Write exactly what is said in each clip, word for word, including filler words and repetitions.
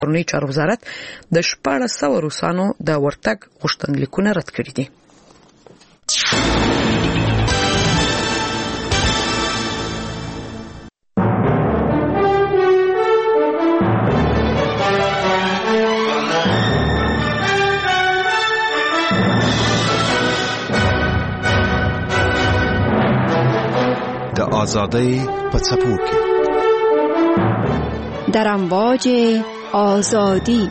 کورنۍ چارو وزارت د شپاړس سوه روسانو د ورتګ غوښتنلیکونه رد کړي دي. د آزادۍ په څپو کې در امواج آزادی.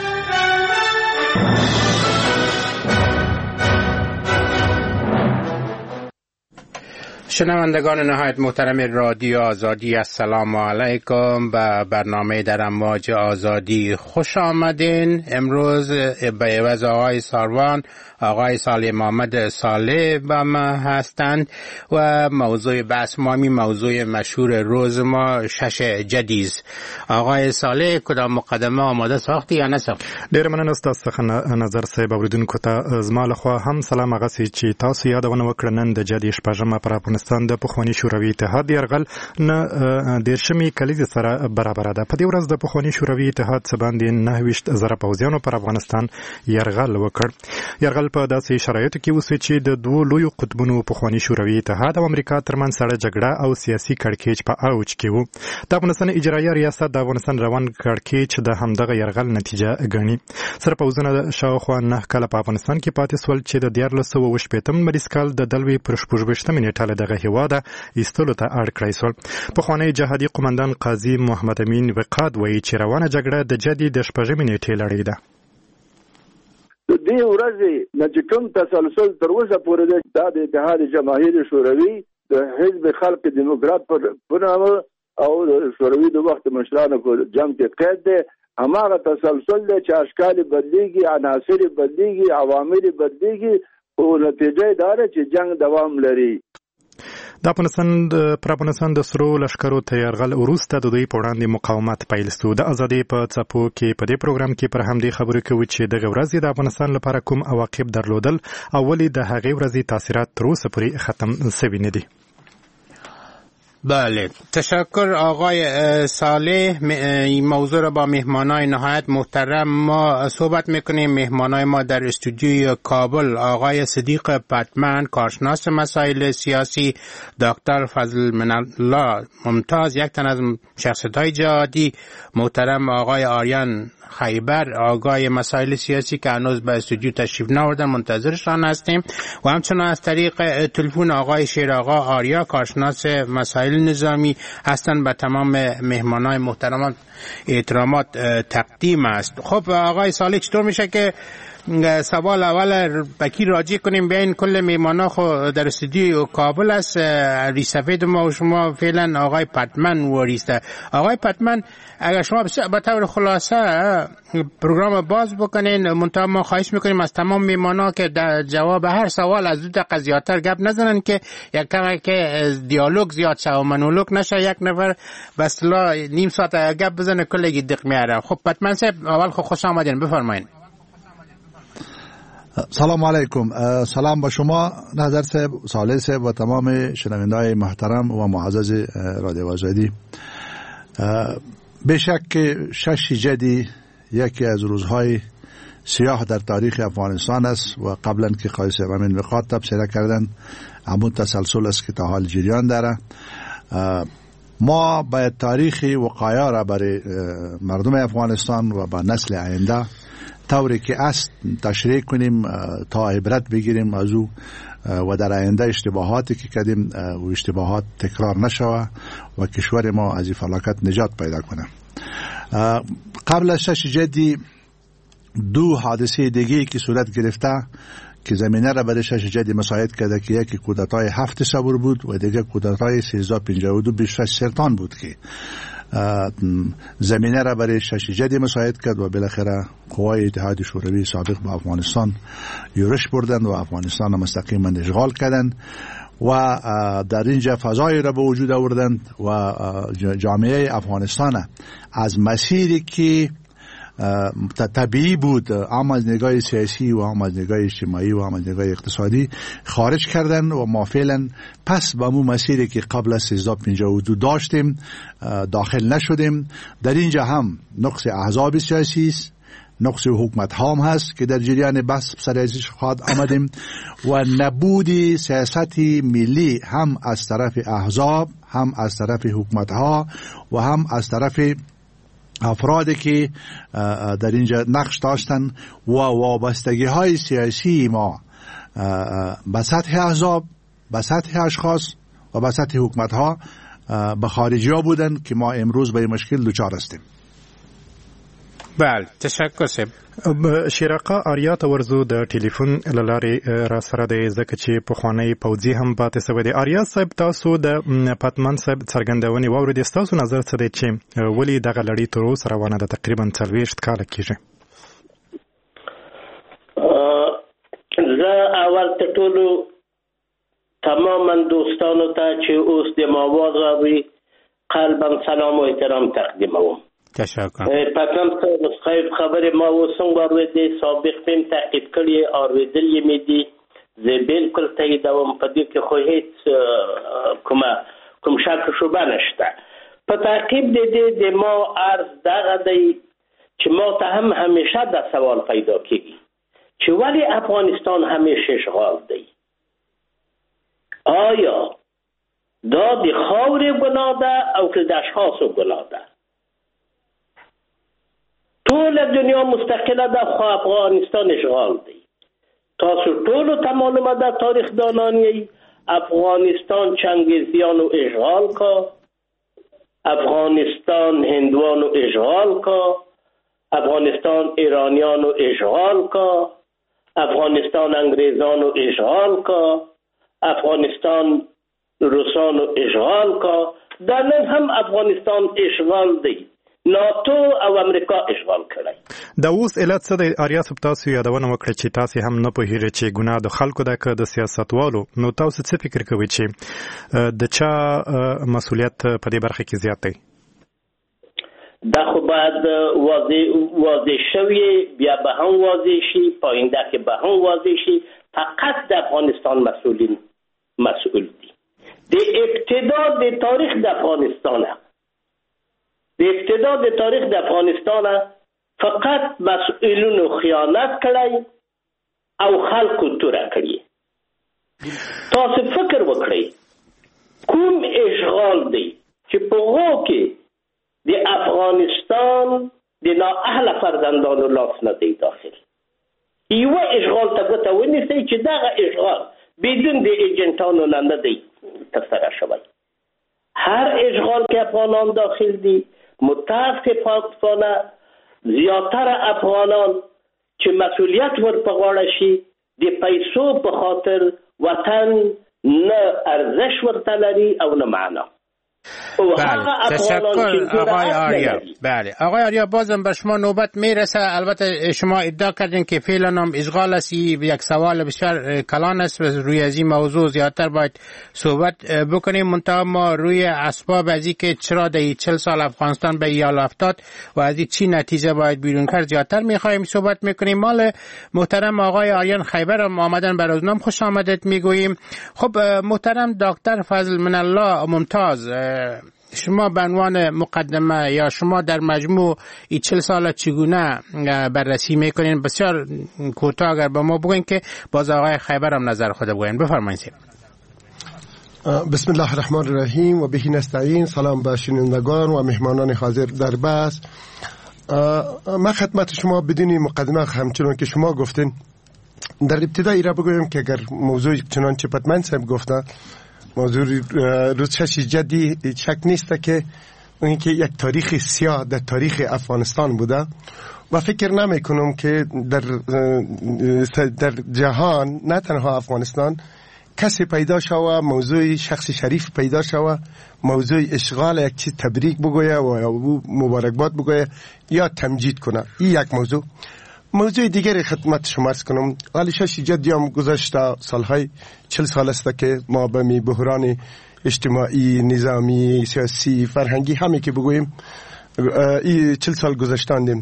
شنوندگان نهایت محترم رادیو آزادی، السلام علیکم. به برنامه در امواج آزادی خوش آمدین. امروز به عوض آقای ساروان آقای صالح محمد صالح با ما هستند و موضوع بحث ما می موضوع مشهور روز ما شش جدید. آقای صالح کدام مقدمه آماده ساختی یا نه ساختی؟ ډیر مننه ستاسو څخه نظر صاحب. اوریدونکو ته زما لخوا هم سلام. هغه چې تاسو یادونه وکړه نن د جدي شپږمه پر افغانستان د پخوانی شوروي اتحاد یرغل نه دیرشمې کلیزې سره برابر ده. په دې ورځ د پخوانی شوروي اتحاد څخه باندې نهه ویشت زره پوځیانو پر افغانستان یرغل وکړ. یرغل په داسې شرایطو کې وسو چې د دوه لویو قطبونو پخوانی شوروي اتحاد او امریکا ترمنځ سړه جګړه او سیاسي کړکېچ په اوج کې وو. د افغانستان اجرایي ریاست د افغانستان روان کړکېچ د همدغه یرغل نتیجه ګڼي. سره پوځونه شاوخوا نه کله په افغانستان کې پاتې سول چې د دیارلس سوه اووه شپېتم لمریز کال د دلوي پر شپږویشتمې نیټه له دغه هېواده ایستلو ته اړ کړی سول. پخوانی جهادي قومندان قاضي محمد امین وقاد وایي چې روانه جګړه د جدي د شپږمې نیټې لړۍ ده. د دې ورځې نه چې کوم تسلسل تر اوسه پورې د اتحاد جماهیر شوروي د حزب خلق دیموکرات په نامه او د شوروي د وخت مشرانو په جنګ کې قید دی. هماغه تسلسل دی چې اشکال بدلیږي، عناصر بدلیږي، عوامل بدلیږي او نتیجه دا ده چې جنگ دوام لري. د افغانستان پر افغانستان د سرو لشکرو ته یرغل وروسته د دوی په وړاندې مقاومت پیل شو. د ازادۍ په څپو کې په دې پروګرام کې پر همدې خبرې کوو چې دغه ورځ د افغانستان لپاره کوم عواقب درلودل او ولې د هغې ورځې تاثیرات تر اوسه پورې ختم شوي نه دي. بله، تشکر آقای صالح. موضوع را با مهمانای نهایت محترم ما صحبت میکنیم. مهمانای ما در استودیوی کابل آقای صدیق پتمن، کارشناس مسائل سیاسی، دکتر فضل منالله ممتاز، یک تن از شخصیت‌های جهادی، محترم آقای آریان خیبر، آگاه مسائل سیاسی که هنوز به استودیو تشریف ناوردن، منتظرشان هستیم. و همچنان از طریق تلفن آقای شیرآقا آریا، کارشناس مسائل نظامی هستند. به تمام مهمانان محترم احترامات تقدیم است. خب آقای صالح، چطور میشه که سوال اول بکی راجع کنیم بین کل میمانا خو در استودیو کابل است. ریسفید ما و شما فعلا آقای پتمن وریسته. آقای پتمن، اگر شما به طور خلاصه پروگرام باز بکنین، منتها ما خواهش میکنیم از تمام میمانا که در جواب هر سوال از دو دقیقه زیادتر گپ نزنن که یک کمی که دیالوگ زیاد شه و منولوگ نشه. یک نفر به اصطلاح نیم ساعت گپ بزنه کلگی دق میاره. خب پتمن صاحب، اول خو خوش آمدین، بفرمایید. سلام علیکم. سلام به شما نظر صاحب، صالح صاحب و تمام شنونده‌های محترم و معزز رادیو آزادی. بشک که شش جدی یکی از روزهای سیاه در تاریخ افغانستان است و قبلا که قاضی صاحب امین وقاد تبصره کردن همون تسلسل است که تا حال جریان داره. ما باید تاریخ وقایع را برای مردم افغانستان و با نسل آینده طوری که است تشریح کنیم تا عبرت بگیریم از او و در آینده اشتباهاتی که کردیم و اشتباهات تکرار نشوه و کشور ما از این فلاکت نجات پیدا کنه. قبل از شش جدی دو حادثه دیگه که صورت گرفته که زمینه را برای شش جدی مساعد کرده که یکی کودتای هفت صبر بود و دیگه کودتای سیزده و پنجاه و دو بیست و شش سرطان بود که زمینه را برای شش جدی مساعد کرد و بالاخره قوای اتحاد شوروی سابق با افغانستان یورش بردند و افغانستان مستقیما اشغال کردند و در اینجا فضایی را به وجود آوردند و جامعه افغانستان از مسیری که طبیعی بود هم از نگاه سیاسی و هم از نگاه اجتماعی و هم از نگاه اقتصادی خارج کردن و ما فعلا پس به مو مسیری که قبل از سیزده پنجاه و دو داشتیم داخل نشدیم. در اینجا هم نقص احزاب سیاسی است، نقص حکومت ها هم هست که در جریان بحث سر ازش خواهد آمدیم و نبودی سیاستی ملی هم از طرف احزاب، هم از طرف حکومت ها و هم از طرف افرادی که در اینجا نقش داشتن و وابستگی های سیاسی ما به سطح احزاب، به سطح اشخاص و به سطح حکومت ها به خارجی ها بودن که ما امروز به مشکل دچار هستیم. بله، تشکر سب. شیراقه آریا تورزو د ټلیفون له لارې را سره دی ځکه چې پخوانی پوځي هم پاتې سوی دی. آریا صاحب، تاسو د پاتمان صاحب څرګندونې واورېدې، ستاسو نظر څه دی چې ولې دغه لړۍ تر اوسه روانه ده؟ تقریبا څلوېښت کاله کېږي. زه اول ته ټولو تماما دوستانو ته چې اوس د ما آواز اوري قلبا سلام و احترام تقدیموم. تشکر. پتن خیب خبر ما و سنگ آرویده سابق فیم تحقیب کردی آرویدل یه میدی زی بلکل تاییدوم پدی که خواهید کم شک شبه نشته. پا تحقیب دیده دی ما عرض داغه دی چه ما تا هم همیشه دا سوال پیدا کردی چه ولی افغانستان همیشه اشغال دی؟ آیا دا دی خاور گناه ده او که دا اشخاص گناه ده؟ ټول دنیا مستقله ده خو افغانستان اشغال دی. تاسو ټولو ته معلومه ده، تاریخ دانانی افغانستان چنگیزیانو اشغال کا، افغانستان هندوانو اشغال کا، افغانستان ایرانیانو اشغال کا، افغانستان انگریزانو اشغال کا، افغانستان روسانو اشغال کا. در نن هم افغانستان اشغال دی. ناتو او امریکا اشغال کړی. دا اوس علت څه دی؟ آریا صاحب، تاسو یادونه وکړه چې تاسو هم نه پوهیږئ چې ګناه د خلکو ده که د سیاستوالو. نو تاسو څه فکر کوئ چې د چا مسؤلیت په دې برخه کې زیات دی؟ دا خو باید واضح واضح شوی، بیا به هم واضح شي، پاینده کې به هم واضح شي. فقط د افغانستان مسئولین مسئول دي. د ابتدا د تاریخ د افغانستان د ابتدا د تاریخ د افغانستان فقط مسئولینو خیانت کړی او خلکو توره کړی. تاسو فکر وکړئ کوم اشغال دی چې په هغو کې د افغانستان د نااهله فرزندانو لاس نه دی داخل. یوه اشغال ته ګوته ونیسئ چې دغه اشغال بدون د ایجنټانو نه نه دی ترسره شوی. هر اشغال که افغانان داخل دی، متاسفانه زیاتر افغانان چې مسئولیت ور په غاړه شي د پیسو په خاطر وطن نه ارزش ورته لري او نه معنا. بله، تشکر آقای آریا. بله آقای آریا، بازم به شما نوبت میرسه. البته شما ادعا کردین که فعلا هم اشغال است. یک سوال بسیار کلان است و روی از این موضوع زیادتر باید صحبت بکنیم. منتها ما روی اسباب از این که چرا در چهل سال افغانستان به ایال افتاد و از این چی نتیجه باید بیرون کرد زیادتر میخوایم صحبت میکنیم. مال محترم آقای آریان خیبر هم آمدن، بر از نام خوش آمدید میگوییم. خب محترم دکتر فضل من الله ممتاز، شما به عنوان مقدمه یا شما در مجموع این چهل سال چگونه بررسی میکنین؟ بسیار کوتاه اگر با ما بگوین که باز آقای خیبر هم نظر خود بگوین. بفرمایید. بسم الله الرحمن الرحیم و به نستعین. سلام به شنوندگان و مهمانان حاضر در بحث. ما خدمت شما بدون مقدمه همچنان که شما گفتین در ابتدا ایرا بگویم که اگر موضوع چنانچه پتمن صاحب گفتن موضوع روزشش جدی شک نیست که اون که یک تاریخ سیاه در تاریخ افغانستان بوده و فکر نمی کنم که در در جهان نه تنها افغانستان کسی پیدا شوه موضوع شخص شریف پیدا شوه موضوع اشغال یک چیز تبریک بگویه و مبارکباد بگویه یا تمجید کنه. این یک موضوع. موضوع دیگری خدمت شما عرض کنم. حالی شش جدی هم گذشته سالهای چل سال است که ما به می بحران اجتماعی، نظامی، سیاسی، فرهنگی همی که بگوییم این چل سال گذشتاندیم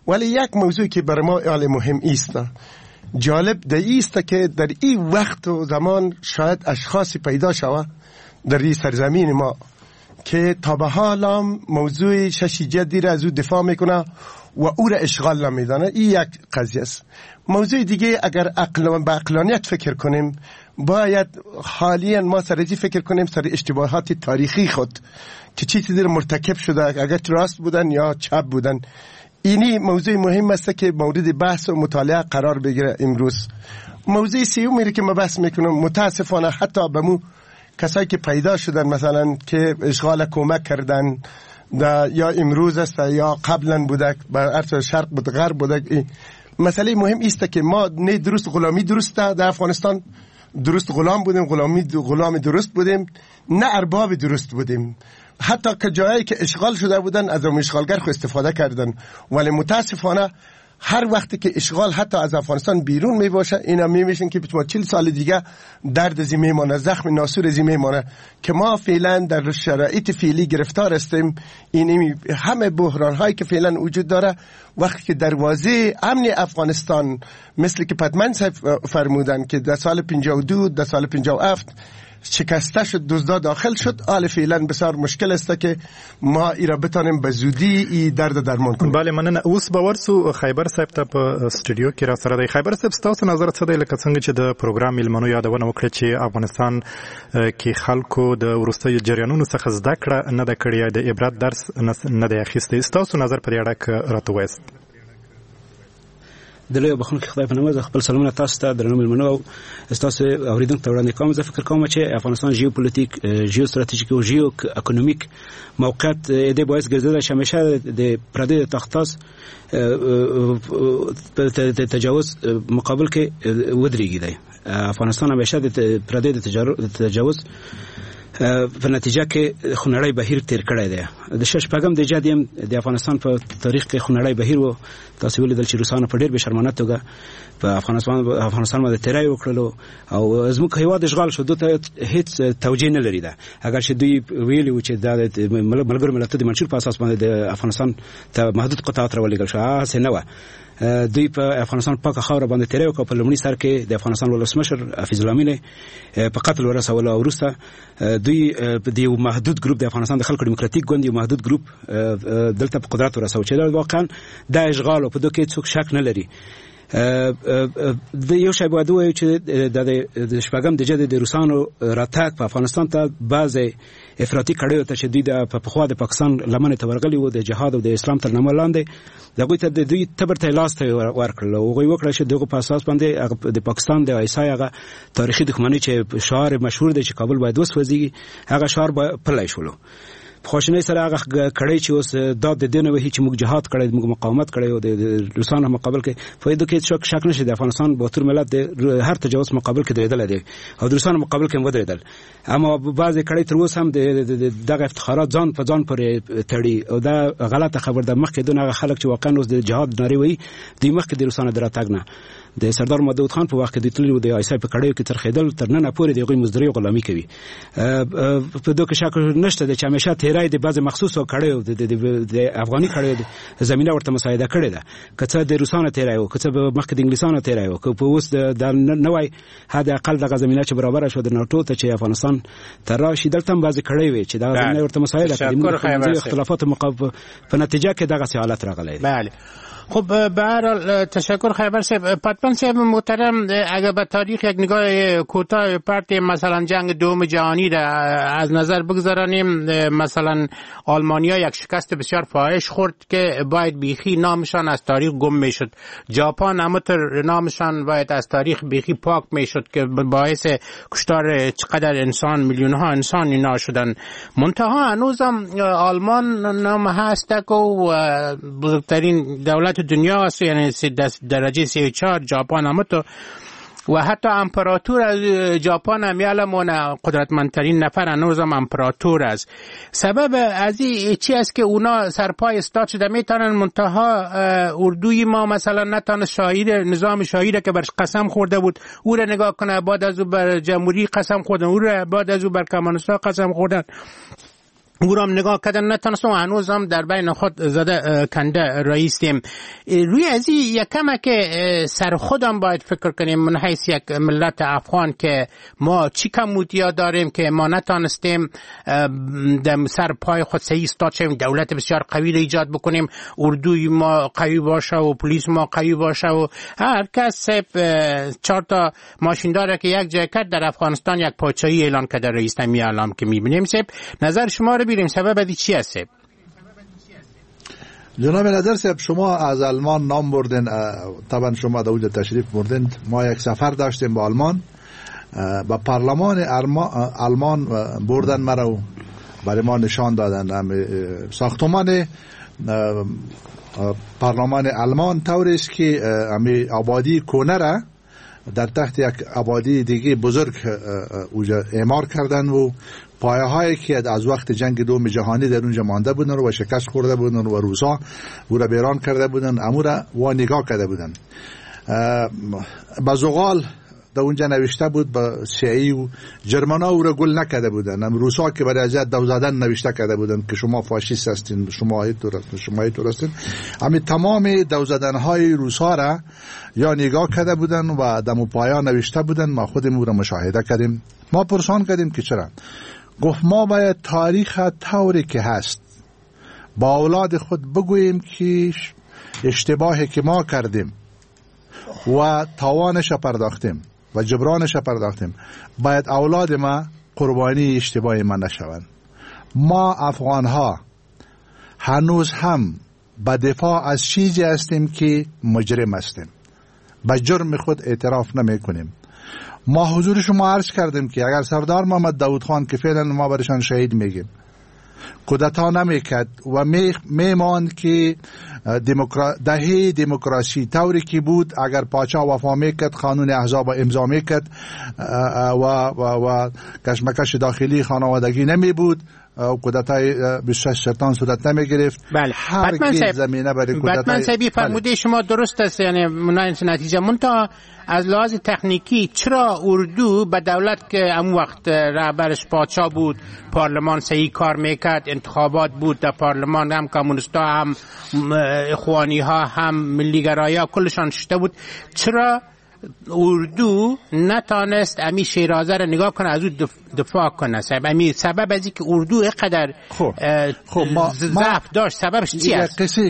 ولی یک موضوع که برای ما اعلی مهم است، جالب در ایست که در این وقت و زمان شاید اشخاصی پیدا شوه در این سرزمین ما که تا به حال هم موضوع شش جدی را از او دفاع میکنه و او را اشغال نمیدانه. این یک قضیه است. موضوع دیگه اگر عقل با عقلانیت فکر کنیم، باید حالیاً ما سرجی فکر کنیم سر اشتباهات تاریخی خود که چی چیزی مرتکب شده، اگر راست بودن یا چپ بودن. اینی موضوع مهم است که مورد بحث و مطالعه قرار بگیره امروز. موضوع سیومی که ما بحث میکنم، متاسفانه حتی به مو کسایی که پیدا شدن مثلا که اشغال کمک کردن یا امروز است یا قبلا بوده، بر ارتش شرق بود غرب بوده. مسئله مهم است که ما نه درست غلامی درسته در افغانستان، درست غلام بودیم، غلامی غلام درست بودیم، نه ارباب درست بودیم. حتی که جایی که اشغال شده بودن از اون اشغالگر خو استفاده کردن، ولی متاسفانه هر وقتی که اشغال حتی از افغانستان بیرون می باشه، اینا می میشن که ما چهل سال دیگه درد زی میمونه، زخم ناسور زی میمونه که ما فعلا در شرایط فعلی گرفتار هستیم. این همه بحران هایی که فعلا وجود داره، وقتی که دروازه امن افغانستان مثل که پتمن صاحب فرمودن که در سال پنجاه و دو در سال پنجاه و هفت شکسته شد، دزدا داخل شد، حال فعلا بسیار مشکل است که ما ای را بتانیم به زودی ای درد درمان کنیم. بله مننه. اوس به ورسو خیبر صاحب ته په استودیو کې را سره دی. خیبر صاحب ستاسو نظر څه دی لکه څنګه چې د پروګرام ملمنو یادونه وکړه چې افغانستان کې خلکو د وروستیو جریانونو څخه زده کړه نه ده کړې، د عبرت درس نه دی اخیستی. ستاسو نظر په دې اړه کې راته وایاست؟ د لوی بخون کې خدای په نامه خپل سلامونه تاسو ته درنو ملمنو او تاسو اوریدونکو ته وړاندې کوم. زه فکر کوم چې افغانستان ژیوپولیټیک، ژیوستراتیژیک او ژیو اکونومیک موقعیت د باعث ګرځیدل چې همیشه د پردي تختاس په تجاوز مقابل کې ودرېږي. دی افغانستان همیشه د پردي تجاوز په نتیجه کې خونړی بهیر تیر کړی دی. د شش پګم د جادیم د افغانستان په تاریخ کې خونړی بهیر وو. تاسو ولیدل چې روسانو په ډېر بې شرمانه توګه په افغانستان افغانستان باندې تیرای وکړلو او زموږ هیواد اشغال شو. دوی هیڅ توجیه نه لري. ده اگر چې دوی ویلي و چې د ملګرو ملتونو د منشور په اساس باندې د افغانستان ته محدود قطعات راولېږل شو، هغه نه و. دوی په افغانستان پاکه خاور باندې تیرای وکړ. په لومړي سر کې د افغانستان ولسمشر حفیظ الله امین په قتل ورسول او وروسته دوی د یو محدود ګروپ د افغانستان د خلکو دیموکراتیک ګوند یو محدود ګروپ دلته په قدرت ورسول چې واقعا د اشغال په دوی کې څوک شک نه لري. د یو شی باید وایو چې د شپږم د جدي د روسانو راتګ په افغانستان ته بعضې افراطي کړیو ته چې دوی د پخوا د پاکستان لمنې ته ورغلي وو د جهاد او د اسلام تر نامه لاندې، د هغوی ته د دوی تبر ته لاس ته ورکړل او هغوی وکړه چې دغه په اساس باندې د پاکستان د ایسای هغه تاریخي دښمنۍ چې شعار مشهور دی چې کابل باید وسوځي، هغه شعار پلی شولو. خوشنۍ سره هغه کړی چې اوس داد د دینه وهي چې موږ جهاد کړی، موږ مقاومت کړی او د روسانو مقابل کې فائدو کې شک شک نشي. د افغانستان بهتر ملت د هر تجاوز مقابل کې درېدل دي او د روسانو مقابل کې ودرېدل، اما بعضې کړی تر اوسه هم د دغه افتخارات ځان په ځان پورې تړي او دا غلطه خبر ده. مخکې دونه هغه خلک چې واقعا اوس د جهاد نارې وایي دوی مخکې د روسانو د راتګ نه د سردار محمد خان په وخت کې د تللی و د ایسای په کړیو کې ترخېدل تر نن پورې د هغوی مزدوري غلامي کوي. په دغه شک نشته چې همیشه تیرای د بعضې مخصوصو کړیو د افغاني کړیو زمینه ورته مساعده کړې ده، که څه د روسانو تیرای و، که څه مخکې د انګلیسانو تیرای و، که په اوس د نوی حد اقل دغه زمینه چې برابره شوه د ناټو ته چې افغانستان ته راشي، دلته هم بعضې کړی وې چې دغه زمینه ورته مساعده کړې. اختلافات په نتیجه کې دغسې حالت راغلی. بله خب به هر حال تشکر خیبر صاحب. پتمن صاحب محترم، اگر به تاریخ یک نگاه کوتاه پرت مثلا جنگ دوم جهانی را از نظر بگذارانیم، مثلا آلمانیا یک شکست بسیار فاحش خورد که باید بیخی نامشان از تاریخ گم میشد. ژاپن همونطور نامشان باید از تاریخ بیخی پاک میشد که باعث کشتار چقدر انسان، میلیون ها انسان اینا شدن. منتها هنوزم آلمان نام هست که بزرگترین دولت دنیا است، یعنی درجه سی و چهار. ژاپن هم تو و حتی امپراتور از ژاپن هم یعلمونه قدرتمندترین نفر هنوز هم امپراتور است. سبب از این چی است که اونا سرپای استاد شده میتونن، منتها اردوی ما مثلا نتانه شاهیر نظام شاهیر که برش قسم خورده بود او را نگاه کنه، بعد از او بر جمهوری قسم خوردن، او را بعد از او بر کمونیست‌ها قسم خوردن. او را نگاه کردن نتونستم، هنوز هم در بین خود زده کنده رئیسیم. روی ازی یکم که سر خودم باید فکر کنیم من حیث یک ملت افغان که ما چی کمبودیا داریم که ما نتونستیم در سر پای خود صحیح استاد شویم، دولت بسیار قوی را ایجاد بکنیم، اردوی ما قوی باشه و پلیس ما قوی باشه و هر کس چهار تا ماشین داره که یک جای کرد در افغانستان یک پادشاهی اعلان کرده رئیس نمی اعلام که میبینیم. سب نظر شما رو بیریم، سبب ادی چی هست؟ جناب نظر صاحب، شما از آلمان نام بردین، طبعا شما در اونجا تشریف بردین. ما یک سفر داشتیم با آلمان، با پارلمان آلمان بردن مرا و برای ما نشان دادن ساختمان پارلمان آلمان طوری است که امی آبادی کونه را در تحت یک آبادی دیگه بزرگ اونجا اعمار کردن و پایه هایی که از وقت جنگ دوم جهانی در اونجا مانده بودن و شکست خورده بودن و روسا او را بیران کرده بودن، امو را و نگاه کرده بودن. بازوغال در اونجا نوشته بود با سیایی و جرمنا او را گل نکرده بودن، هم روسا که برای ازیاد دو زدن نوشته کرده بودن که شما فاشیست هستین، شما اینطور هستین، شما اینطور هستین. همین تمام دو زدن های روسا را یا نگاه کرده بودن و دمو پایا نوشته بودن. ما خودمون او را مشاهده کردیم. ما پرسان کردیم که چرا؟ گفت ما باید تاریخ طوری که هست با اولاد خود بگوییم که اشتباهی که ما کردیم و تاوانش پرداختیم و جبرانش پرداختیم، باید اولاد ما قربانی اشتباه ما نشوند. ما افغان ها هنوز هم به دفاع از چیزی هستیم که مجرم هستیم، به جرم خود اعتراف نمی کنیم. ما حضور شما عرض کردیم که اگر سردار محمد داود خان که فعلا ما برشان شهید میگیم کودتا نمیکرد و میماند که دموکرا... دهه دموکراسی طوری که بود، اگر پاچا وفا میکرد قانون احزاب امضا میکرد و و و کشمکش داخلی خانوادگی نمی بود، کودتای بیست و شش سرطان صورت نمی گرفت. بله. هرگز زمینه برای کودتای بطمن صاحبی فرموده شما درست است، یعنی منایت نتیجه منتها از لحاظ تکنیکی چرا اردو به دولت که ام وقت رهبرش پادشاه بود، پارلمان صحیح کار میکرد، انتخابات بود در پارلمان، هم کمونیستا هم اخوانی ها هم ملیگرایی ها کلشان شده بود، چرا اردو نتانست امی شیرازه را نگاه کنه از او دفاع کنه؟ سبب امی سبب ازی که اردو اینقدر ضعف داشت سببش چی است؟ قصه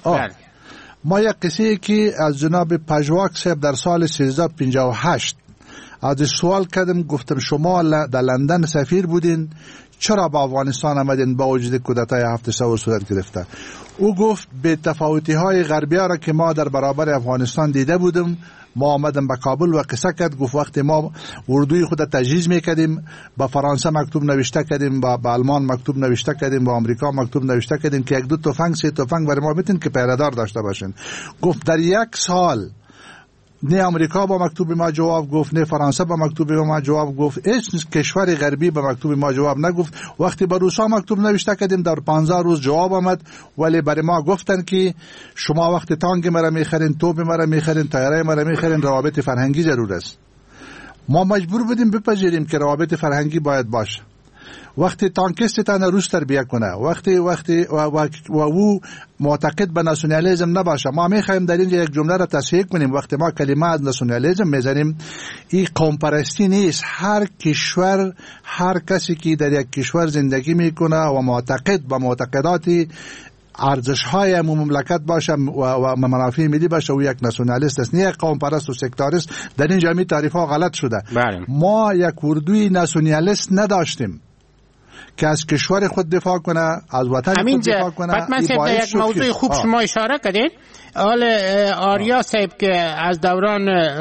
ما یک قصه که از جناب پژواک صاحب در سال سیزده پنجاه و هشت از سوال کردم، گفتم شما در لندن سفیر بودین، چرا با افغانستان آمدین با وجود کودتای هفت سال صورت گرفته؟ او گفت به تفاوتی های غربی ها را که ما در برابر افغانستان دیده بودم، ما آمدم به کابل و قصه کرد. گفت وقتی ما اردوی خود تجهیز میکردیم، با فرانسه مکتوب نوشته کردیم، با آلمان مکتوب نوشته کردیم، با آمریکا مکتوب نوشته کردیم که یک دو تفنگ سه تفنگ برای ما بتین که پیردار داشته باشین. گفت در یک سال نه امریکا با مکتوب ما جواب گفت، نه فرانسه با مکتوب ما جواب گفت، هیچ کشور غربی با مکتوب ما جواب نگفت. وقتی با روسا مکتوب نوشته کردیم در پانزده روز جواب آمد، ولی برای ما گفتن که شما وقتی تانک مرا میخرین، توپ مرا میخرین، تایره مرا میخرین، روابط فرهنگی ضرور است. ما مجبور بودیم بپذیریم که روابط فرهنگی باید باشه. وقتی تانکیست تن روس تربیه کنه، وقتی وقتی و, و, و او معتقد به ناسیونالیسم نباشه، ما میخوایم در اینجا یک جمله را تصحیح کنیم. وقتی ما کلمه از ناسیونالیسم میزنیم، این قوم پرستی نیست. هر کشور، هر کسی که در یک کشور زندگی میکنه و معتقد به معتقدات ارزش های مملکت باشه و, و منافع ملی باشه، او یک ناسیونالیست است، نه یک قوم پرست و سکتاریست. در این جمعی تعریف ها غلط شده. بله. ما یک اردوی ناسیونالیست نداشتیم که از کشور خود دفاع کنه، از وطن خود دفاع کنه. حتما صاحب یک موضوع خوب آه. شما اشاره کردید. حال آریا صاحب که از دوران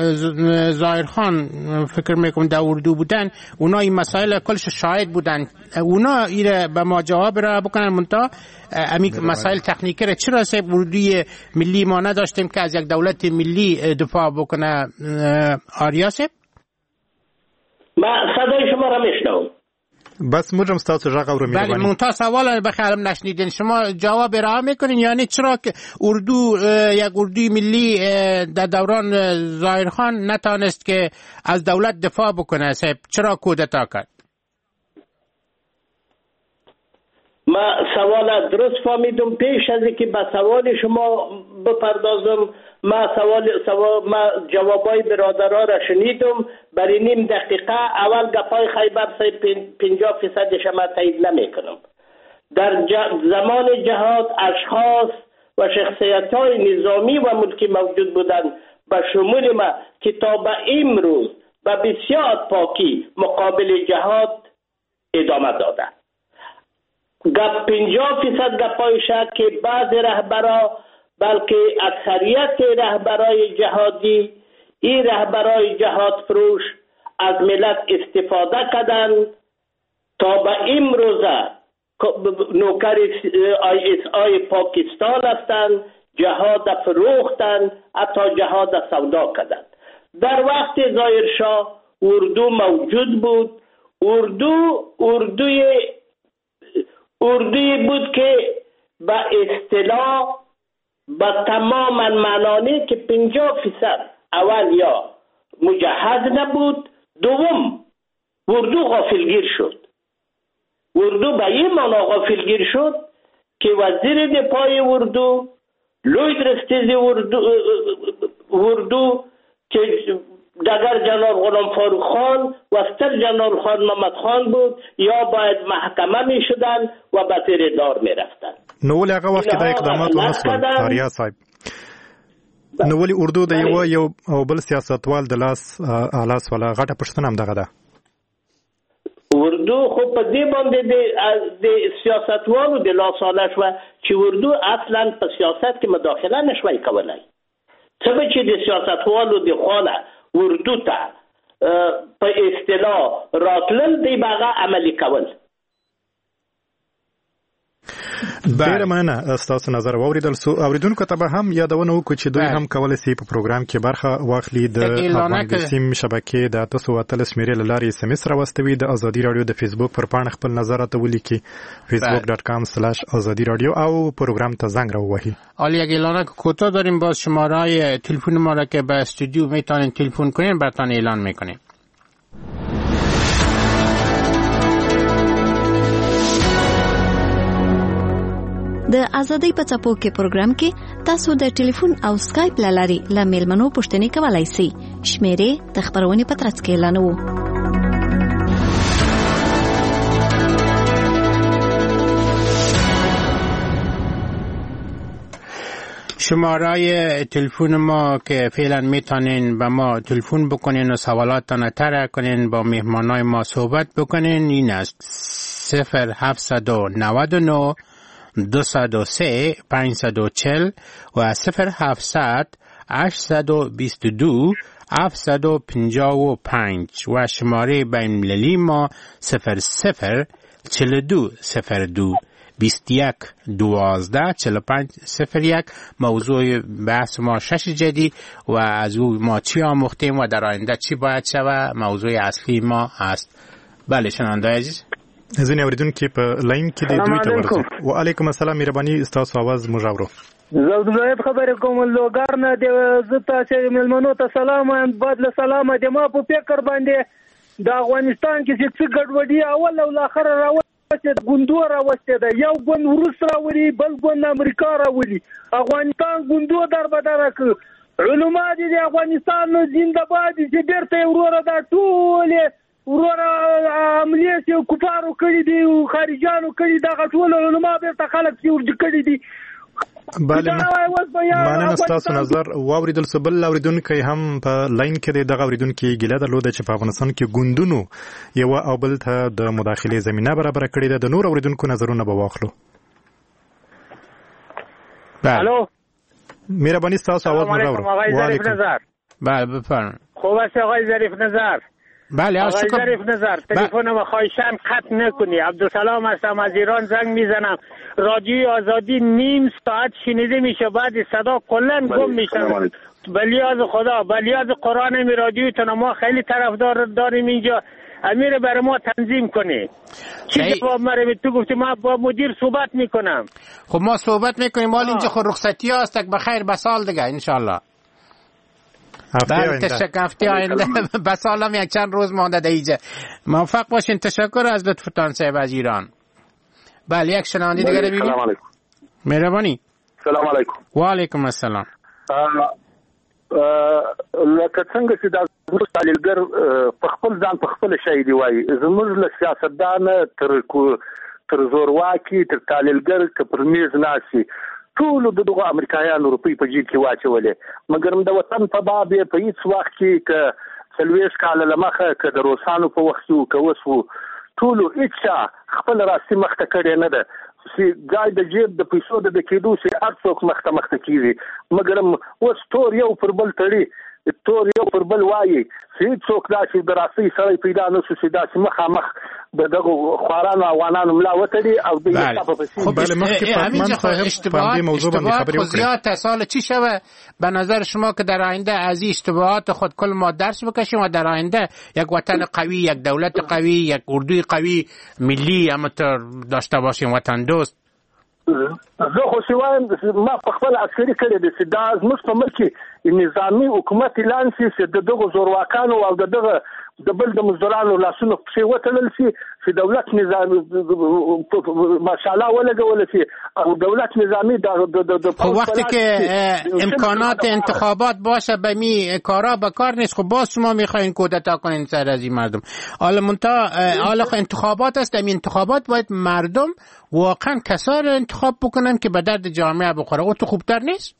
ظاهرخان فکر میکنم در اردو بودن، اونا این مسائل کلش شاهد بودن، اونا ایره به ما جواب را بکنن. منتها امی مسائل تکنیکی را چرا صاحب اردوی ملی ما نداشتیم که از یک دولت ملی دفاع بکنه؟ آریا صاحب ما صدای شما را میشنوم. بس موجم ستاسو جاق رو می‌بینید. بله، منتها سوال بخیالم نشنیدین، شما جواب ارائه میکنین؟ یعنی چرا که اردو یک اردوی ملی در دوران ظاهرخان نتانست که از دولت دفاع بکنه؟ صاحب چرا کودتا کرد؟ ما سوال درست فهمیدم. پیش از اینکه به سوال شما بپردازم، ما سوال, سوال ما جوابای برادرها را شنیدم. برای نیم دقیقه اول گپای خیبر پنجاه فیصدش ما تایید نمی کنم. در زمان جهاد اشخاص و شخصیت های نظامی و ملکی موجود بودند به شمول ما که تا به امروز به بسیار پاکی مقابل جهاد ادامه داده. گپ پنجاه فیصد گپای شد که بعض رهبرا بلکه اکثریت رهبرای جهادی، این رهبرای جهاد فروش از ملت استفاده کردن تا به امروزه نوکر آی اس آی پاکستان هستند، جهاد فروختند، حتی جهاد سودا کردند. در وقت ظاهر شاه اردو موجود بود. اردو اردوی اردوی بود که به اصطلاح به تمام معنی که پنجاه فیصد اول یا مجهز نبود، دوم اردو غافلگیر شد. اردو به این معنا غافلگیر شد که وزیر دفاع اردو، لوی درستیز اردو, اردو که دگر جناب غلام فاروق خان و ستر جناب خان محمد خان بود، یا باید محکمه می شدن و به زیر دار می رفتن. نو ولی هغه وخت کې د اقدامات ونسول فاریا صاحب. نو ولی اردو د یو یو او بل سیاستوال د لاس الاس ولا غټه پښتنه هم دغه ده. اردو خو په دې باندې د سیاستوالو د لاس اله شو چې اردو اصلا په سیاست کې مداخله نشوي کولای. څه چې د سیاستوالو د خانه اردو ته په اصطلاح راتلل دی باغه عملی کول. ډیره مننه ستاسو نظر واوریدل سو. اوریدونکو ته به هم یادونه وکړو چې دوی هم کولای شي په پروګرام کې برخه واخلي. د افغان سیم شبکې د تاسو وتل شمیرې لاري اس ام اس راوستوي. د ازادي رادیو د فیسبوک پر پاڼه خپل نظر ته ولیکي facebook dot com slash azadi radio او پروګرام ته زنگ راوهي. حالا یک اعلانه کوتاه داریم. باز شماره تلفن ما را که به استودیو میتونین تلفن کنین براتون اعلان میکنیم. د ازادۍ په څپو کې پروګرام کې تاسو د ټلیفون او سکایپ لاري له میلمنو پوښتنې کولای شئ. شمیرې د خبرونې په ترڅ کې اعلانوو. شماره تلفن ما که فعلا میتونین به ما تلفن بکنین و سوالاتتان طرح کنین، با مهمانای ما صحبت بکنین. این است صفر هفتصد و نود و نه دوصد و سه پانصد و چهل و صفر هفتصد هشتصد و بیست و دو هفتصد و پنجاه و پنج و شماره بین‌المللی ما صفر صفر چهل و دو صفر دو بیست و یک دوازده چهل و پنج صفر یک. موضوع بحث ما شش جدی و از او ما چی آموختیم و در آینده چی باید شود موضوع اصلی ما است. بله شنونده عزیز، ځینې اوریدونکي په لاین کې دی، دوی ته ورسو. وعلیکم السلام، مهرباني ستاسو आवाज موږ اورو. زه خبرې کوم لوګار نه دی. زه تاسو ملمنو ته سلام وایم. بدل سلام دی. ما په فکر باندې د افغانستان کې چې ګډوډي اول او اخر راوځي، ګوندو راوځي دا یو ګوند روس راوړي، بل ګوند امریکا راوړي. افغانستان ګوندو در بدر ک علماء دي د افغانستان زنده باد چې بیرته وروره دا ټول وروره عملیه چې کوپارو کړی دي او خارجانو کړی دا ټول علماء بیرته خلک چې ورج کړی دي. بله مننه ستاسو نظر واوریدل. سو بل اوریدونکي هم په لاین کې دغه اوریدونکي ګیله درلوده چې په افغانستان کې ګوندونو یو او بل ته د مداخله زمينه برابر کړې ده. د نور اوریدونکو نظرونه به واخلو. الو، مهرباني ستاسو आवाज مو راوړو. وعلیکم السلام. بله بفرمایید. خوب است آقای ظریف نظر؟ بله آقای ظریف نظر، تلفنم خواهشاً قطع نکنی. عبدالسلام هستم، از ایران زنگ میزنم. رادیوی آزادی نیم ساعت شنیده میشه، بعد صدا کلا گم میشه. بلیاز خدا، بلیاز قرآن می رادیوتون ما خیلی طرفدار داریم اینجا. امیر برای ما تنظیم کنی. چی جواب مرا تو گفتی؟ ما با مدیر صحبت میکنم. خب ما صحبت میکنیم. مال اینجا خود رخصتی هست، به خیر به سال دیگه انشالله. بله تشکر. هفته آینده به سال هم یک چند روز مانده در اینجا. موفق باشین. تشکر از لطفتان صاحب از ایران. بله یک شنونده دیگه رو ببینیم. سلام علیکم. مهربانی. سلام علیکم. و علیکم السلام. لکه څنګه چې دا زموږ تحلیلګر په خپل ځان په خپل شی دی وایي، زموږ له سیاستدانه تر تر زورواکي تر تحلیلګر که پر میز ناسي ټولو د دغه امریکایانو روپۍ په جیب کې واچولې، مګر د وطن په باب یې په هېڅ وخت کې که څلوېښت کاله له مخه که د روسانو په وخت کې وو که اوس وو ټولو هېڅ چا خپل راستي مخته کړې نه ده چې ځای د جیب د پیسو د کېدو چې هر څوک مخته مخته کېږي، مګر اوس تور یو پر بل تړي، تور یو پر بل وایي چې هېڅوک داسې د راستۍ سړی پیدا نه شو چې داسې مخامخ د دغه خوارانو افغانانو ملا وتړي او د یې په پسې بله مخکې فاطمه صاحب په همدې موضوع باندې خبرې وکړې. زیاته سال چی شوه به نظر شما که در آینده از این اشتباهات خود کل ما درس بکشیم و در آینده یک وطن قوی، یک دولت قوی، یک اردوی قوی ملی همونطور داشته باشیم، وطن دوست؟ زه خو چې وایم ما په خپل عسکري کړی دی چې دا زموږ په ملک کې نظامي حکومت اعلان شي چې د دغو زورواکانو او د دغه د بل د مزدورانو لاسونه پسې وتړل شي چې دولت نظامي ماشاءالله ولګول شي او دولت نظامی د خب وقتی که امکانات انتخابات باشه به می کارا به کار نیست. خب باز شما میخواین کودتا کنین سر از این مردم. حالا منتها حالا انتخابات است، این انتخابات باید مردم واقعا کسا رو انتخاب بکنن که به درد جامعه بخوره. او تو خوبتر نیست؟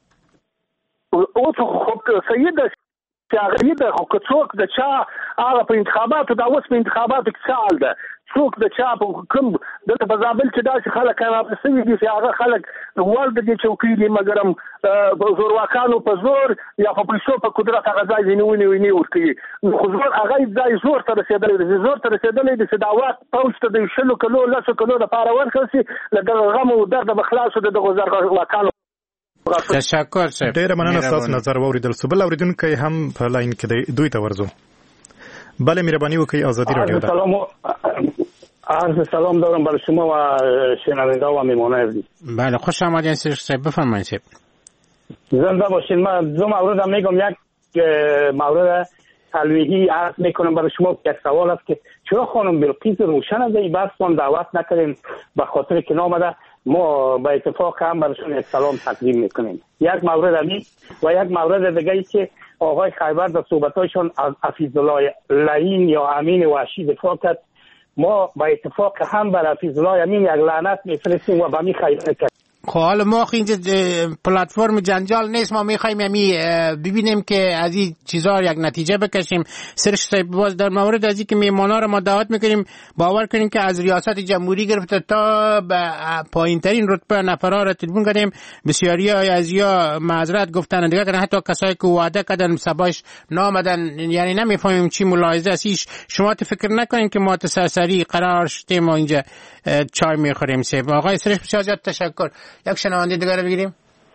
او تو خوب سید است چې هغه د خو څوک د چا هغه په انتخاباتو دا اوس په انتخاباتو کې څه حال ده، څوک د چا په کوم دلته په زابل کې داسې خلک راپسوي دي چې هغه خلک ول د دې چوکۍ دي مګرم زورواکانو په زور یا په پیسو په قدرت هغه ځای ونیونی ونی ورکوي. خو زور هغه ځای زور ته رسېدلی دی، زور ته رسېدلی دی چې دا واک پوځ ته د شلو کلو لسو کلو دپاره ورکړل شي له دغه غم او درده به خلاص د دغو زورواکانو. تشکر صاحب. ډېره مننه ستاسو نظر واورېدل سو. بل اورېدونکی هم په لاین کې دی، دوی ته ورځو. بله مهرباني وکړئ، ازادي راډیو ده. عرض سلام دارم برای شما و شنونده و میهمانان عزیز. بله خوش آمدین صاحب، بفرمایید صاحب. زنده باشین. من دو مورد هم میگم. یک مورد تلویحی عرض میکنم برای شما که یک سوال است که چرا خانم بلقیس روشن از این بحث ما دعوت نکردیم، به خاطر که نامده ما به اتفاق هم برایشون یک سلام تقدیم میکنیم. یک مورد همین و یک مورد دیگه ای که آقای خیبر در صحبتایشان از حفیظالله لعین یا امین وحشی دفاع کرد، ما با اتفاق هم بر حفیظالله امین یک لعنت میفرستیم و به می خیبر کرد. خب حالا ما اینجا پلتفرم جنجال نیست، ما میخوایم یعنی ببینیم که از این چیزا یک نتیجه بکشیم. سرش صاحب باز در مورد از این که میهمانا رو ما دعوت میکنیم، باور کنیم که از ریاست جمهوری گرفته تا به پایین ترین رتبه نفرا رو تلفن کردیم، بسیاری های از یا معذرت گفتن دیگه کردن، حتی کسایی که وعده کردن سباش نامدن. یعنی نمیفهمیم چی ملاحظه است. شما فکر نکنین که ما سرسری قرار شدیم ما اینجا چای میخوریم. سیب آقای سرش بسیار زیاد تشکر. یک شنونده دیگر رو بگیریم.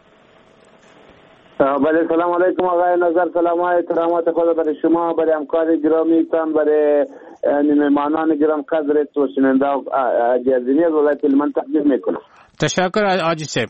بله سلام علیکم آقای نظر، سلام های احترامات خود برای شما، برای همکار گرامیتان، برای مهمانان گرام قدرت و شنونده جزیره از ولایت هلمند تقدیم میکنم. تشکر آجی صاحب.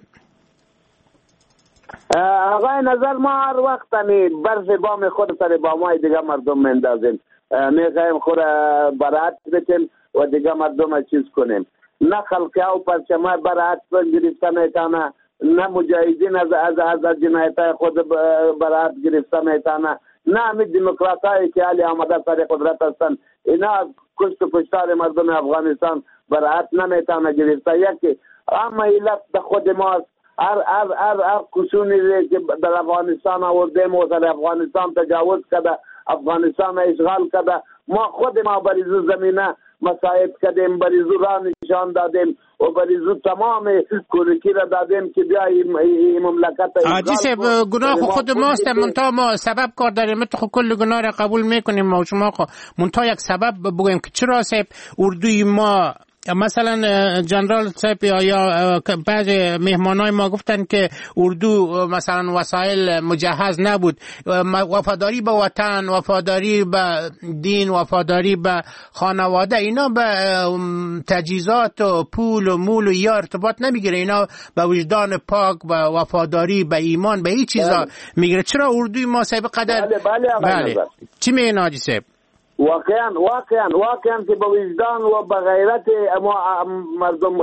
آقای نظر ما هر وقت همی برز بام خود سر بامای دیگه مردم مندازیم، میخوایم خود برات بکنیم و دیگه مردم چیز کنیم. نه خلقی او پرچمه برات گرفته میتانه، نه مجاهدین از از از جنایتای خود برات گرفته میتانه، نه همین دموکراتایی که علی آمده سر قدرت هستن اینا کشت و کشتار مردم افغانستان برات نمیتانه گرفته. یکی اما علت به خود ماست. هر هر هر هر کشونی که در افغانستان آوردیم و در افغانستان تجاوز کرده، افغانستان اشغال کرده، ما خود ما بریزو زمینه مساعد کردیم، بریزو را نشان دادیم و بریزو تمام کلکی را دادیم که بیا این مملکت آجی صاحب گناه خود ماست، منتها ما سبب کار داریم. تو کل گناه را قبول میکنیم ما شما خو منتها یک سبب بگویم که چرا صاحب اردوی ما مثلا جنرال صاحب یا بعض مهمانای ما گفتن که اردو مثلا وسایل مجهز نبود. وفاداری به وطن، وفاداری به دین، وفاداری به خانواده، اینا به تجهیزات و پول و مول و یا ارتباط نمیگیره. اینا به وجدان پاک، به وفاداری، به ایمان، به این چیزا میگیره. چرا اردوی ما صاحب قدر بله بله, بله. چی میگن آجی صاحب؟ واقعا واقعا واقعا که به وجدان و به غیرت مردم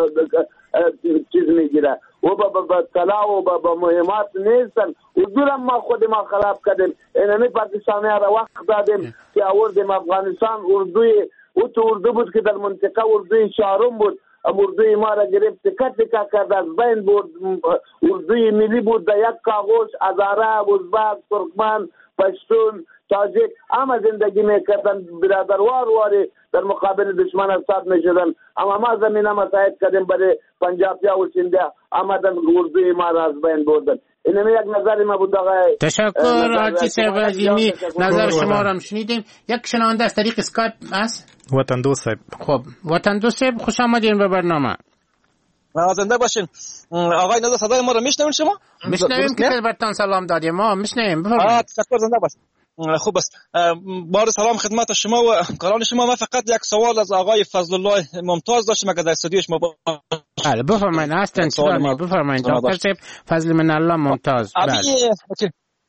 چیز میگیره و به طلا و به مهمات نیستن. اردو ما خود ما خراب کردیم. اینمی پاکستانی را وقت دادیم که آوردیم افغانستان. اردوی او تو اردو بود که در منطقه اردوی چهارم بود. اردوی ما را گرفت تکه تکه کرد، از بین برد. اردوی ملی بود، در یک کاغذ هزاره، ازبک، ترکمن، پشتون، تاجیک همه زندگی میکردن، برادروار واری در مقابل دشمن استاد میشدن. اما ما زمینه مساعد کردیم برای پنجابیا و سندیا، آمدن اردوی ما را از بین بردن. اینمی یک نظر ما بود آقای. تشکر حاجی صاحب عظیمی، نظر شما را هم شنیدیم. یک شنونده از طریق اسکایپ است. وطن دوست صاحب. خب وطن دوست صاحب خوش آمدین به برنامه. زنده باشین. آقای نظر صدای ما رو میشنوین شما؟ میشنویم که برتان سلام دادیم. ما میشنویم. بفرمایید. تشکر، زنده باشین. خوب است. بار سلام خدمت شما و کاران شما. من فقط یک سوال از آقای فضل الله ممتاز داشتم اگر در استودیو شما بله بفرمایید. هستن سوال بفرمایید دکتر صاحب فضل من الله ممتاز. بله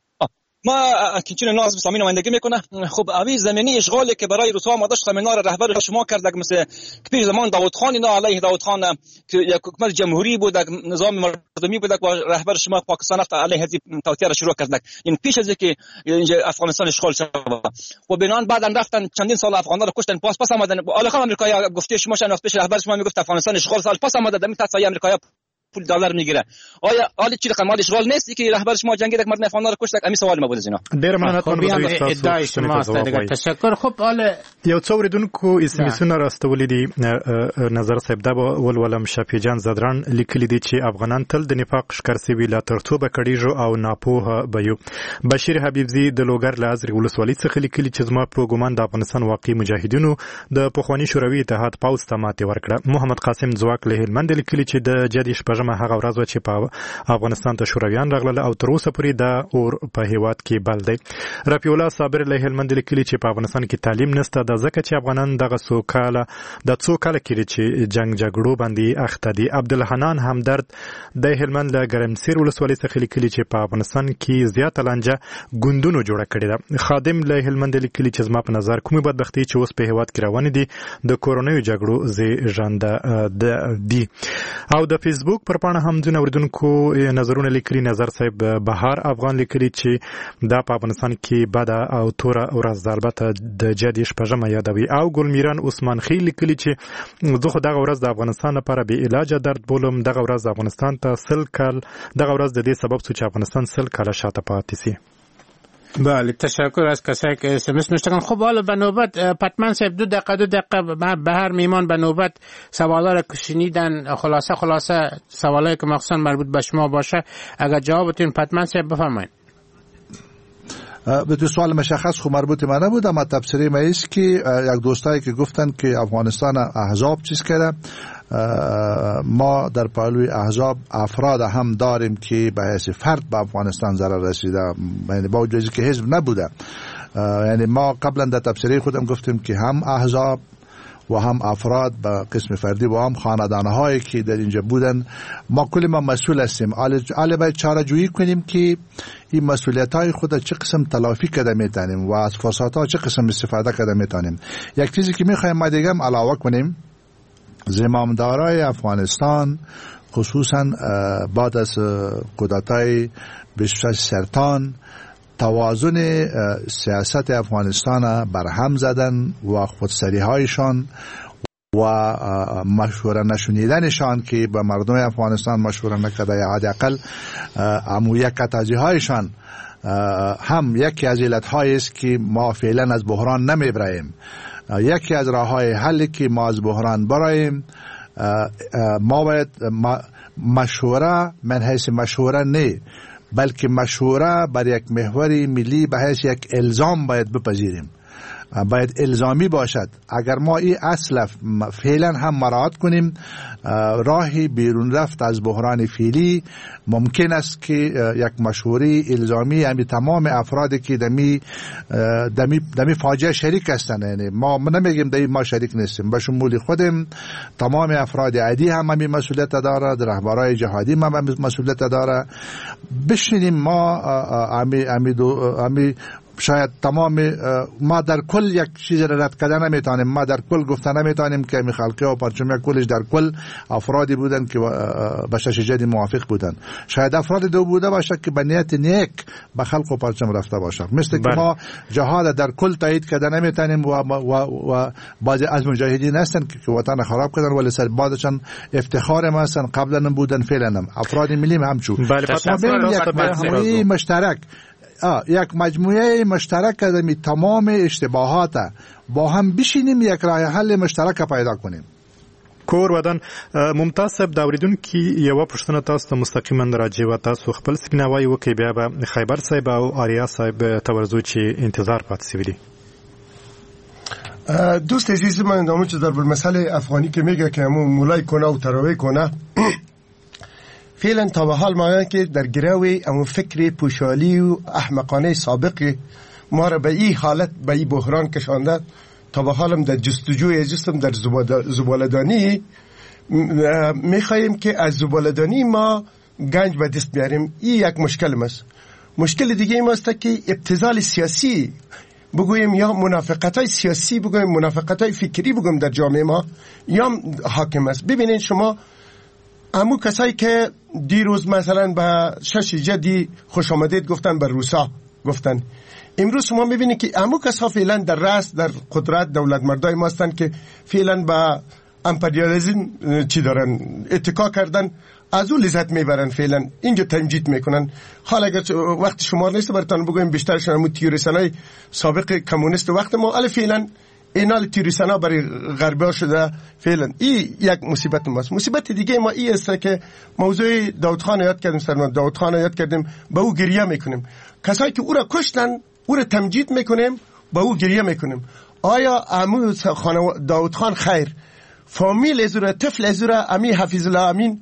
ما کنچین ناز اسلامی نمایندگی میکنه. خب اوی زمینی اشغالی که برای روسا آماده شد منار رهبر شما کرد مثل که زمان داوود خان اینا علیه داوود خان که یک حکومت جمهوری بود، نظام مردمی بود و رهبر شما پاکستان رفت علیه هذه توطئه را شروع کرد. این پیش از اینکه اینجا افغانستان اشغال شد و بنان بعدن رفتن چندین سال افغانا رو کشتن، پاس پاس آمدن. آل خان امریکایی گفته شما شناخت پیش رهبر شما میگفت افغانستان اشغال سال پاس آمده در تاسای امریکایی پول دلار میگیره. آیا حالی چی رقم مال اشغال نیست که رهبر شما جنگید یک مردم افغان رو کشت؟ همین سوال ما بود از اینا. ډیر مننه به ادعای شما است. تشکر. خب حالا یو څو ورېدونکو اسمسونه راستولې دي. نظر صاحب دا ولولم شفیع جان زدران لیکلي دي چې افغانان تل د نفاق ښکار سوي لا ترڅو به کړيږو او ناپوهه به یو. بشیر حبیبزي د لوګر له ازرې ولسوالۍ څخه لیکلي چې زما په ګومان د افغانستان واقعي مجاهدینو د پخواني شوروي اتحاد پوځ ته ماتې ورکړه. محمد قاسم ځواک له هلمند لیکلي چې د جدي شپږمه هغه ورځ و چې په افغانستان ته شورویان راغله او تر اوسه پورې دا اور په هیواد کې بل دی. رفیع الله صابر له هلمند لیکلي چې په افغانستان کې تعلیم نشته، د ځکه چې افغانان دغه څو کاله د څو کاله کې چې جنگ جګړو باندې اخته دي. عبدالحنان همدرد د هلمند له ګرمسیر ولسوالۍ څخه لیکلي چې په افغانستان کې زیاته لانجه ګوندونو جوړه کړې ده. خادم له هلمند لیکلي چې زما په نظر کومې بدبختي چې اوس په هیواد کې روانې دي د کورونیو جګړو زیږنده دي. او د فیسبوک پر پاڼه هم ځینې اوریدونکو نظرونه لیکلي. نظر صاحب بهار افغان لیکلي چې دا په افغانستان کې بده او توره ورځ ده، البته د جدي شپږمه یادوي. او ګلمیران عثمان خیل لیکلي چې زه خو دغه ورځ د افغانستان لپاره بې علاجه درد بولم. دغه ورځ د افغانستان ته سل کال دغه ورځ د دې سبب شو چې افغانستان سل کاله شاته پاتې سي. بله تشکر از کسایی که اسمس نوشتن. خب حالا به نوبت پتمن صاحب دو دقیقه دو دقیقه به هر میمان به نوبت سوالا را که شنیدن خلاصه خلاصه سوالایی که مخصوصا مربوط به شما باشه اگر جوابتون پتمن صاحب بفرمایید. به تو سوال مشخص خو مربوط ما نبود، اما تفسیری ما است که یک دوستایی که گفتن که افغانستان احزاب چیز کرده، ما در پهلوی احزاب افراد هم داریم که به حیث فرد به افغانستان ضرر رسیده، یعنی با وجودی که حزب نبوده. یعنی ما قبلا در تفسیری خودم گفتیم که هم احزاب و هم افراد به قسم فردی و هم خاندانهایی که در اینجا بودن ما کلی ما مسئول هستیم. حالا باید چاره جویی کنیم که این مسئولیت های خود چه قسم تلافی کرده میتونیم و از فرصت ها چه قسم استفاده کرده میتونیم. یک چیزی که میخوایم ما دیگه هم علاوه کنیم، زمامدارای افغانستان خصوصا بعد از کودتای بیست و شش سرطان توازن سیاست افغانستان برهم زدن و خودسری هایشان و مشوره نشونیدنشان که به مردم افغانستان مشوره نکرده یا حداقل عمویت کتازی هایشان هم یکی از علت هایی است که ما فعلا از بحران نمیبریم. یکی از راه های حلی که ما از بحران برایم، ما باید مشوره من حیث مشوره نه بلکه مشوره بر یک محور ملی به حیث یک الزام باید بپذیریم، باید الزامی باشد. اگر ما این اصل فعلا هم مراعات کنیم، راهی بیرون رفت از بحران فعلی ممکن است که یک مشوره الزامی همین تمام افرادی که دمی دمی دمی فاجعه شریک هستند، یعنی ما نمیگیم دمی ما شریک نیستیم، به شمول خودم تمام افراد عادی هم همین مسئولیت داره، رهبرای جهادی هم همین مسئولیت داره. بشینیم ما همی همی همی شاید تمام ما در کل یک چیز را رد کردن نمیتونیم، ما در کل گفتن نمیتونیم که میخالقه و پرچم کلش در کل افرادی بودن که به شجاعت موافق بودن. شاید افراد دو بوده باشه که به نیت نیک به خلق و پرچم رفته باشه. مثل که ما جهاد در کل تایید کردن نمیتونیم و, و, و بعضی از مجاهدین هستن که وطن خراب کردن ولی سر بعدشان افتخار ما هستن، قبلا بودن فعلا هم افراد ملی همچون. بله یک مجموعه مشترک آه یک مجموعه مشترک از تمام اشتباهات با هم بشینیم یک راه حل مشترک پیدا کنیم. کور ودان ممتاز صاحب دا اوریدونکو یو پښتنه تاسو ته مستقیما راځي و تاسو خپل سپیناوي وکي بیا به خیبر صاحب او آریا صاحب تورزو چې انتظار پاتې شوی دی. دوست عزیز من دامون چه در مسئله افغانی که میگه که همون مولای کنه و تراوی کنه فعلا تا به حال ما که در گروه همون فکر پوشالی و احمقانه سابقی ما را به این حالت به این بحران کشانده. تا به حالم در جستجوی جستم در زبالدانی میخواییم که از زبالدانی ما گنج به دست بیاریم. این یک مشکل است. مشکل دیگه این است که ابتذال سیاسی بگوییم یا منافقت های سیاسی بگوییم منافقت های فکری بگوییم در جامعه ما یا حاکم است. ببینید شما همون کسایی که دیروز مثلا به شش جدی خوش آمدید گفتن به روسا گفتن، امروز شما میبینید که همون کسا فعلا در رأس در قدرت دولت مردای ما هستن که فعلا با امپریالیسم چی دارن اتکا کردن، از اون لذت میبرن، فعلا اینجا تمجید میکنن. حالا اگر وقت شما نیست براتون بگویم بیشترشون همون تیوریسنای سابق کمونیست وقت ما الان فعلا اینال تیوریسنا برای غربی ها شده. فعلا این یک مصیبت ماست. مصیبت دیگه ما این است که موضوع داود خان یاد کردیم، سرمان داود خان یاد کردیم، به او گریه میکنیم. کسایی که او را کشتن او را تمجید میکنیم، به او گریه میکنیم. آیا امو داود خان خیر فامیل ازوره طفل ازوره امی حفیظ الله امین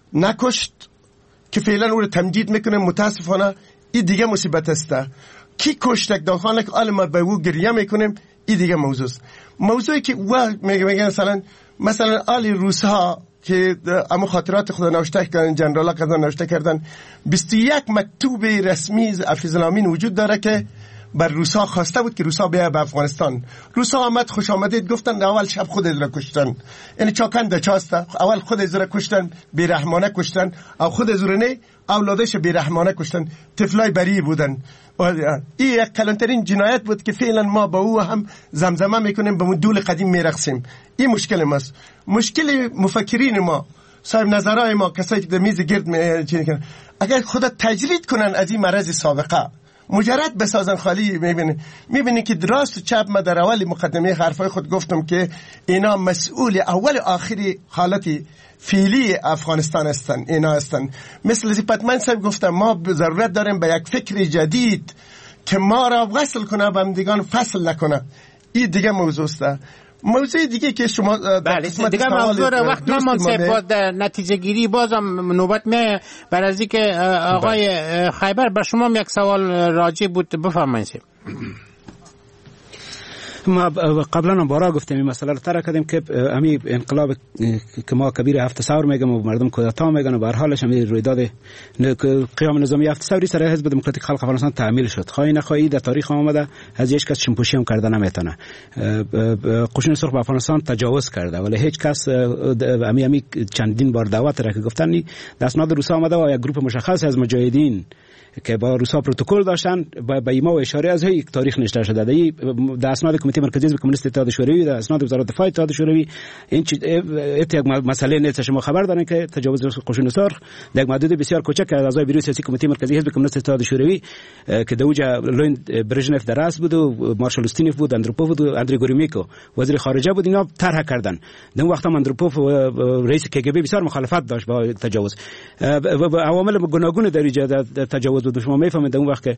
نکشت که فعلا او را تمجید میکنیم؟ متاسفانه این دیگه مصیبت است. کی کشتک داود خان که آل ما به او گریه میکنیم؟ این دیگه موضوع است. موضوعی که و میگن مثلا مثلا آل روس ها که اما خاطرات خدا نوشته کردن، جنرالا کردن نوشته کردن، بیست و یک مکتوب رسمی از حفیظ الله امین وجود داره که بر روسا خواسته بود که روسا بیا به افغانستان. روسا آمد خوش آمدید گفتن اول شب خود از را کشتن، یعنی چاکنده چاسته اول خود از را کشتن، بیرحمانه کشتن، او خود از را نه اولادش بیرحمانه کشتن، طفلای بری بودن. این یک کلانترین جنایت بود که فعلا ما با او هم زمزمه میکنیم، به مدول قدیم میرقصیم. این مشکل ماست. مشکل مفکرین ما، صاحب نظرهای ما، کسایی که در میز گرد میکنن، اگر خدا تجرید کنن از این مرض سابقه مجرد بسازن خالی، میبینی میبینی که راست و چپ ما در اول مقدمه حرفای خود گفتم که اینا مسئول اول آخری حالتی فعلی افغانستان هستن. اینا هستن مثل زیپتمن صاحب گفتم ما ضرورت داریم به یک فکر جدید که ما را وصل کنه به همدیگان، فصل نکنه. این دیگه موضوع است. موضوع دیگه که شما بله دیگه موضوع وقت نمانده با نتیجه گیری بازم نوبت می بر از اینکه آقای خیبر به شما یک سوال راجع بود بفرمایید. ما قبلا هم بارا گفتیم این مسئله رو طرح کردیم که امی انقلاب که ما کبیر هفت ثور میگم و مردم کودتا میگن و به هر حالش همین رویداد قیام نظامی هفت ثوری سر حزب دموکراتیک خلق افغانستان تعمیل شد. خواهی نخواهی در تاریخ آمده از هیچ کس شمپوشی هم کرده نمیتونه. قشون سرخ به افغانستان تجاوز کرده ولی هیچ کس امی امی چندین بار دعوت را که گفتن در اسناد روسا آمده و یک گروه مشخص از مجاهدین که با روسا پروتکل داشتن با ایما و اشاره از یک تاریخ نشته شده. در اسناد کمیته مرکزی حزب کمونیست اتحاد شوروی، در اسناد وزارت دفاع اتحاد شوروی، این یک مسئله نیست. شما خبر دارین که تجاوز قشون سرخ در یک محدود بسیار کوچک از اعضای بیروی سیاسی کمیته مرکزی حزب کمونیست اتحاد شوروی که دوجا لوین برژنف در راس بود و مارشال استینیف بود، اندروپوف بود و اندری گوریمیکو وزیر خارجه بود، اینا طرح کردن. در وقت هم اندروپوف رئیس کگب بسیار مخالفت داشت با تجاوز. عوامل گوناگون در ایجاد تجاوز بود. شما میفهمید اون وقت که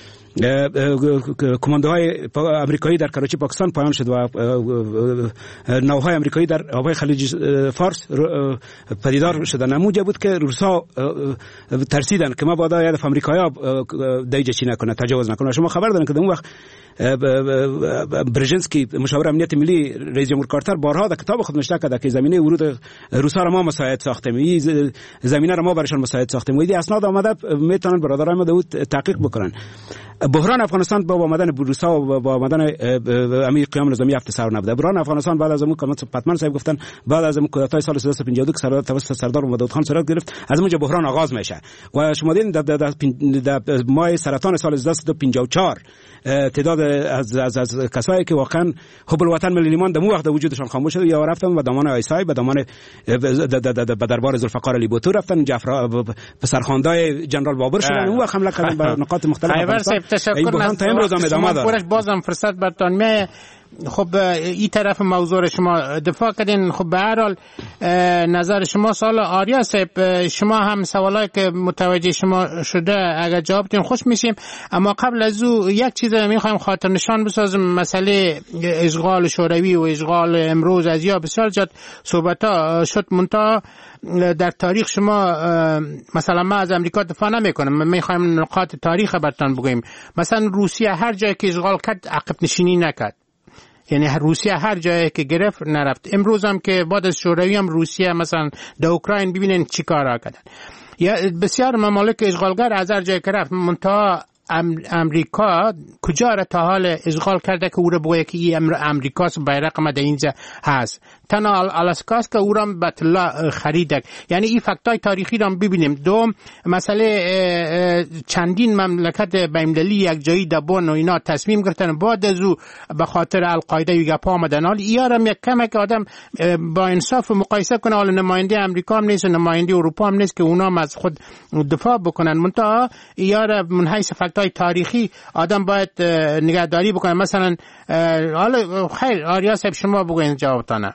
کماندوهای امریکایی در کراچی پاکستان پایان شد و ناوهای امریکایی در آبهای خلیج فارس پدیدار شدن. نموجه بود که روسا ترسیدن که ما بادا یاد امریکایی دیجه چی نکنه، تجاوز نکنه. شما خبر دارین که در اون وقت برژنسکی مشاور امنیت ملی رئیس جمهور کارتر بارها در کتاب خود نوشته کرده که زمینه ورود روسا را ما مساعد ساختیم، این زمینه را ما برایشان مساعد ساختیم. و این اسناد آمده، میتونن برادران ما داود تحقیق بکنن. بحران افغانستان با آمدن روسا و با آمدن امیر قیام نظامی هفت سر نبوده. بحران افغانستان بعد از اون که پتمن صاحب گفتن بعد از اون کودتای سال سیصد و پنجاه و دو که سردار توسط سردار محمد خان صورت گرفت، از اونجا بحران آغاز میشه و شما دیدین در ماه سرطان سال هزار و سیصد و پنجاه و چهار تعداد از از, از کسایی که واقعا حب الوطن ملیمان در اون وقت وجودشان خاموش شد یا رفتن و دامان آیسای به دامان به دربار ذوالفقار علی بوتو رفتن، جعفر به سرخواندای جنرال بابر شدن، اون وقت حمله کردن به نقاط مختلف افغانستان. تشکر از تا امروز هم ادامه داره. بازم فرصت برتان می خب این طرف موضوع شما دفاع کردین. خب به هر حال نظر شما سوال آریا صاحب، شما هم سوالایی که متوجه شما شده اگر جواب بدین خوش میشیم، اما قبل از او یک چیز میخوایم خاطر نشان بسازم. مسئله اشغال شوروی و اشغال امروز از یا بسیار زیاد صحبت ها شد، منتها در تاریخ شما مثلا ما از امریکا دفاع نمی کنم، میخوایم نقاط تاریخ برتان بگویم. مثلا روسیه هر جایی که اشغال کرد عقب نشینی نکرد، یعنی روسیه هر جایی که گرفت نرفت. امروز هم که بعد از شوروی هم روسیه مثلا در اوکراین ببینن چی کارا کردن. یا بسیار ممالک اشغالگر از هر جایی که رفت، منتها امریکا کجا را تا حال اشغال کرده که او را بگویه که این امریکاست، بیرق ما در اینجا هست. تنها آلاسکاست که او را به طلا خریده. یعنی این فکتای تاریخی را ببینیم. دوم مسئله چندین مملکت بین‌المللی یک جایی دبون و اینا تصمیم گرفتن بعد از او به خاطر القاعده و گپ آمدن. حال اینا را یک کمه که آدم با انصاف مقایسه کنه. حالا نماینده امریکا هم نیست، نماینده اروپا هم نیست که اونا هم از خود دفاع بکنن، منتها اینا را من حیث فکتای تاریخی آدم باید نگهداری بکنه. مثلا حالا خیر آریا صاحب شما بگوین جوابتانه.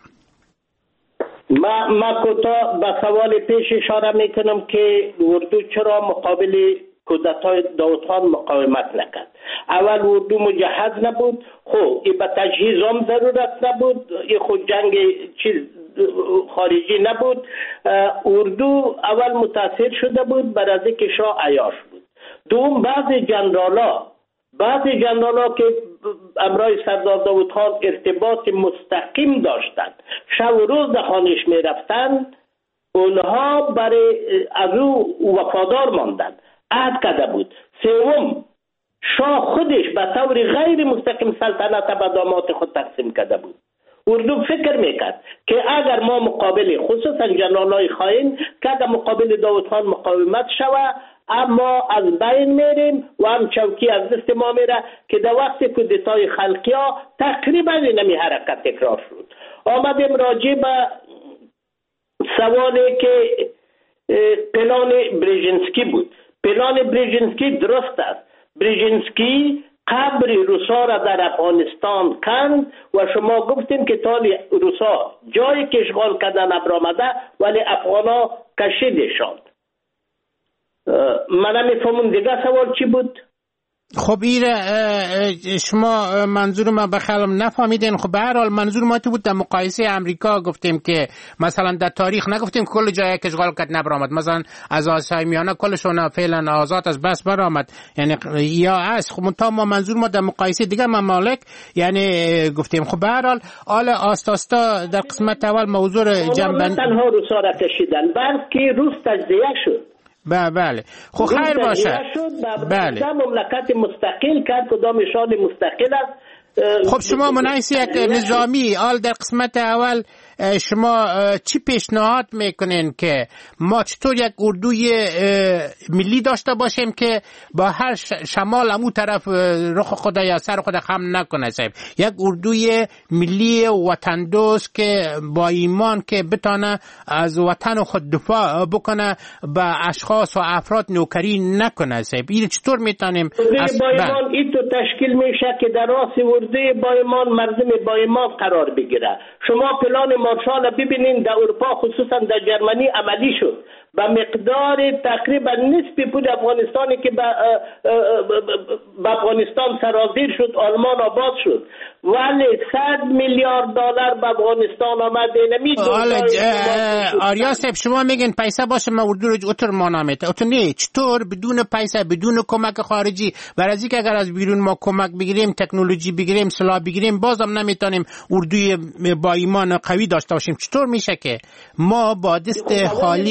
ما ما کوتاه به سوال پیش اشاره میکنم که اردو چرا مقابل کودتای داود خان مقاومت نکرد. اول اردو مجهز نبود، خب این به تجهیز هم ضرورت نبود، این خود جنگ چیز خارجی نبود. اردو اول متاثر شده بود بر از اینکه شاه عیاش بود. دوم بعضی جنرالا بعضی جنرالا که امرای سردار داود خان ارتباط مستقیم داشتند، شب و روز در خانش می رفتند، اونها برای از او وفادار ماندند، عهد کرده بود. سوم شاه خودش به طور غیر مستقیم سلطنت به داماد خود تقسیم کرده بود. اردو فکر میکرد که اگر ما مقابل خصوصا جنرالای خائن که اگر مقابل داود خان مقاومت شود، اما از بین میریم و هم چوکی از دست ما میره، که در وقت کودتای خلقی ها تقریبا نمی حرکت تکرار شد. آمدیم راجع به سوالی که پلان بریژنسکی بود. پلان بریژنسکی درست است. بریژنسکی قبر روسا را در افغانستان کند و شما گفتیم که تالی روسا جایی که اشغال کردن برآمده، ولی افغانا کشیدشان. من نمیفهمم دیگه سوال چی بود؟ خب این شما منظور ما بخیالم نفهمیدین. خب به هر حال منظور ما تو بود در مقایسه امریکا گفتیم که مثلا در تاریخ نگفتیم کل جایی که اشغال کرد نبرآمد، مثلا از آسیای میانه کلشون فعلا آزاد از بس برآمد، یعنی یا از خب تا ما منظور ما در مقایسه دیگه ممالک یعنی گفتیم. خب به هر حال آل آستاستا در قسمت اول موضوع جنبندی تنها روسا را کشیدن، بلکه روس تجزیه شد. بله خب خیر باشه. بله مملکت مستقل کرد، کدام شاه مستقل است. خب شما منعیس یک نظامی آل در قسمت اول شما چی پیشنهاد میکنین که ما چطور یک اردوی ملی داشته باشیم که با هر شمال همون طرف رخ خود یا سر خود خم نکنه صاحب؟ یک اردوی ملی وطن دوست که با ایمان که بتانه از وطن خود دفاع بکنه، با اشخاص و افراد نوکری نکنه صاحب. این چطور میتونیم از با ایمان این تو تشکیل میشه که در راس اردوی با ایمان مردم با ایمان قرار بگیره. شما پلان مارشال ببینین در اروپا خصوصا در جرمنی عملی شد به مقدار تقریبا نصف پول افغانستانی که به افغانستان سرازیر شد، آلمان آباد شد، ولی صد میلیارد دلار به افغانستان آمد. نمید آریا صاحب شما میگین پیسه باشه ما اردو رو اتر ما نامیته اتر نه، چطور بدون پیسه بدون کمک خارجی؟ برای اینکه اگر از بیرون ما کمک بگیریم، تکنولوژی بگیریم، سلاح بگیریم، بازم نمیتونیم اردوی با ایمان قوی داشته باشیم. چطور میشه که ما با دست خالی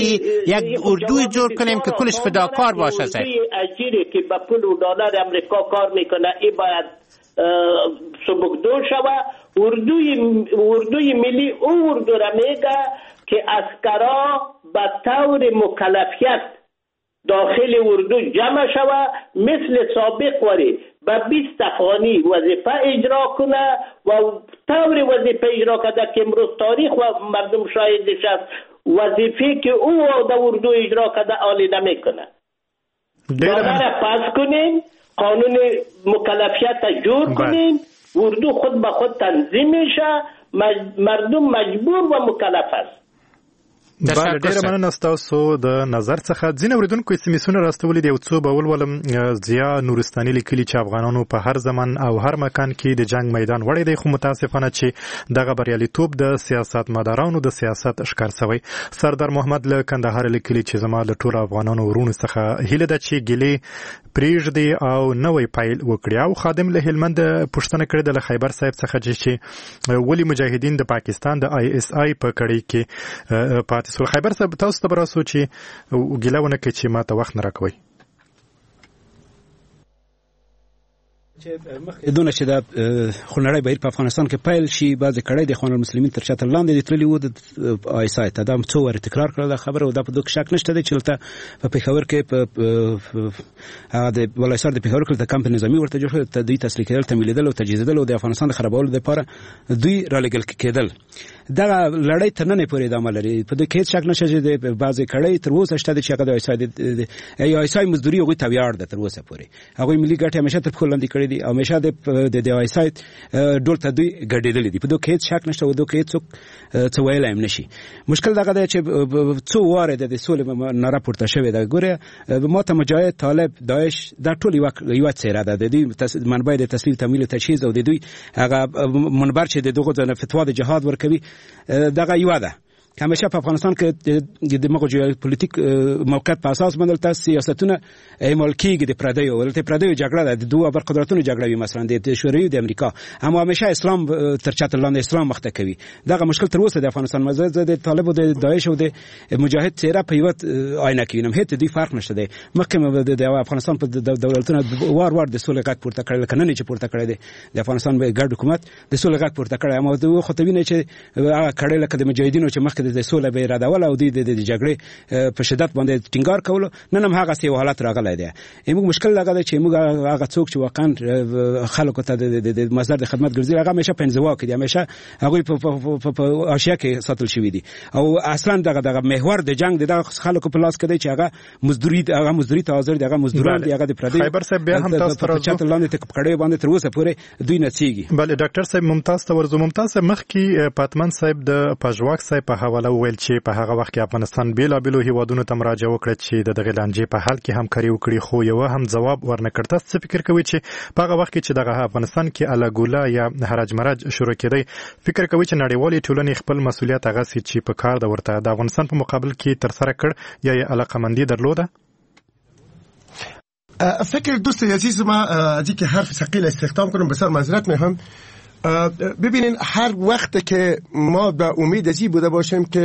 یک اردوی جور کنیم که کلش فداکار باشه. اجیری که با پول و دلار امریکا کار میکنه این باید سبکدو شوه. اردوی اردوی ملی او اردو را میگه که اسکرا به طور مکلفیت داخل اردو جمع شوه، مثل سابق وری به بیست افغانی وظیفه اجرا کنه و طور وظیفه اجرا کرده که امروز تاریخ و مردم شاهدش است. وظیفه که او در اردو اجرا کرده عالی نمیکنه. دادر پس کنین، قانون مکلفیت جور کنین، اردو خود به خود تنظیم میشه، مردم مجبور و مکلف است. بله، ډیره مننه ستاسو د نظر څخه. ځینې اورېدونکو اسمسونه راستولي دي، یو څو به ولولم. ضیا نورستاني لیکلي چې افغانانو په هر زمان او هر مکان کې د جنگ میدان وړی دی، خو متاسفانه چې دغه بریالیتوب د سیاستمدارانو د سیاست ښکار شوی. سردار محمد له کندهار لیکلي چې زما له ټولو افغانانو ورونو څخه هیله ده چې ګیلې پرېږدي او نوی پیل وکړي. او خادم له هلمند پوښتنه کړې ده له خیبر صاحب څخه چې ولې مجاهدین د پاکستان د آی اس آی په کړۍ کې پاتې سول. خیبر صاحب تاسو ته به راسو چې ګیله ونه کړئ چې ما ته وخت نه راکوئ. دونه چې د خونړی بهیر په افغانستان کې پیل شي، بعضې کړۍ د اخوان المسلمین تر چتر لاندې د تللي وو د آی اس آی ته. دا څو وارې تکرار کړل دا خبره، او دا په دغه شک نشته دی چې دلته په پېښور کې هغه د ولایسار د پېښور کې د کمپ نظامي ورته جوړ شو، ته دوی تسلیح کېدل، تمویلېدل او تجهیزېدل او د افغانستان د خرابولو دپاره دوی رالېږل کېدل. دغه لړۍ تر ننه پورې ادامه لري. په دې کې هېڅ شک نشته چې د بعضې کړۍ تر اوسه شته دی چې هغه د آی اس آی د آی اس آی مزدوري هغوی ته ویاړ ده. تر اوسه پورې هغوی ملي ګټې همیشه تر پښو لاندې کړي دي او همیشه د د آی اس آی ډول ته دوی ګډېدلي دي. په دې کې هېڅ شک نشته او دغه کې هېڅوک څه ویلی هم نشي. مشکل دغه دی چې څو وارې د سولې ناره پورته شوې ده. ګوره ما ته مجاهد، طالب، داعش دا ټول یوه څېره ده. د دوی منبع د تسلیل، تمویل، تجهیز او د دوی هغه منبر چې د دغو فتوا د جهاد ورکوي دغه یوه ده. که همیشه په افغانستان کې د دغه جیوپولیټیک موقعیت په اساس باندې تاسو سیاستونه اعمال کیږي د پردیو ولته پردیو جګړه ده، د دوه بر قدرتونو جګړه وي، مثلا د شوروي د امریکا، اما همیشه اسلام تر چتر لاندې اسلام مخته کوي. دغه مشکل تر اوسه د افغانستان مزه د طالب او د داعش او د مجاهد څیره په یو آینه کې وینم، هیڅ د فرق نشته دی. مخکې د افغانستان په دولتونو وار وار د سولې غږ پورته کړل، کنه نه چې پورته کړی دی د افغانستان به ګډ حکومت د سولې غږ پورته کړی، اما د خو ته ویني چې هغه کړی لکه د مجاهدینو چې مخکې د سولې به اراده ول او د جګړې په شدت باندې ټینګار کول، نن هم هغه سی حالت راغلی دی. موږ مشکل لګا دی چې موږ هغه څوک چې واقعا خلکو ته د مصدر د خدمت ګرځي هغه همیشه په انزوا کې دي، همیشه هغه په آشیا کې ساتل شوی دي او اصلا دغه دغه محور د جنگ د خلکو په لاس کې دی چې هغه مزدوري هغه مزدوري ته حاضر دي، هغه مزدوران دي، هغه د پردي خیبر صاحب بیا هم تاسو تر چت لاندې تک پکړې باندې تر اوسه پورې دوی نڅيږي. بله ډاکټر صاحب ممتاز ته ورزو. ممتاز صاحب مخکې پاتمن صاحب د پژواک صاحب په حواله ویل چې په هغه وخت کې افغانستان بیلابیلو هیوادونو ته مراجعه وکړه چې د دغه لانجې په حل کې همکاري وکړي، خو یو هم ځواب ورنکړ. تاسو څه فکر کوئ چې په هغه وخت کې چې دغه افغانستان کې الاګولا یا حرج مرج شروع کېدی، فکر کوئ چې نړیوالې ټولنې خپل مسؤلیت هغه سي چې په کار د ورته د افغانستان په مقابل کې تر سره کړ یا یې علاقمندي درلوده؟ فکر دوست عزیز ما از اینکه حرف ثقیل استخدام کنم بسیار معذرت میخوام. ببینین هر وقت که ما به امید ازی بوده باشیم که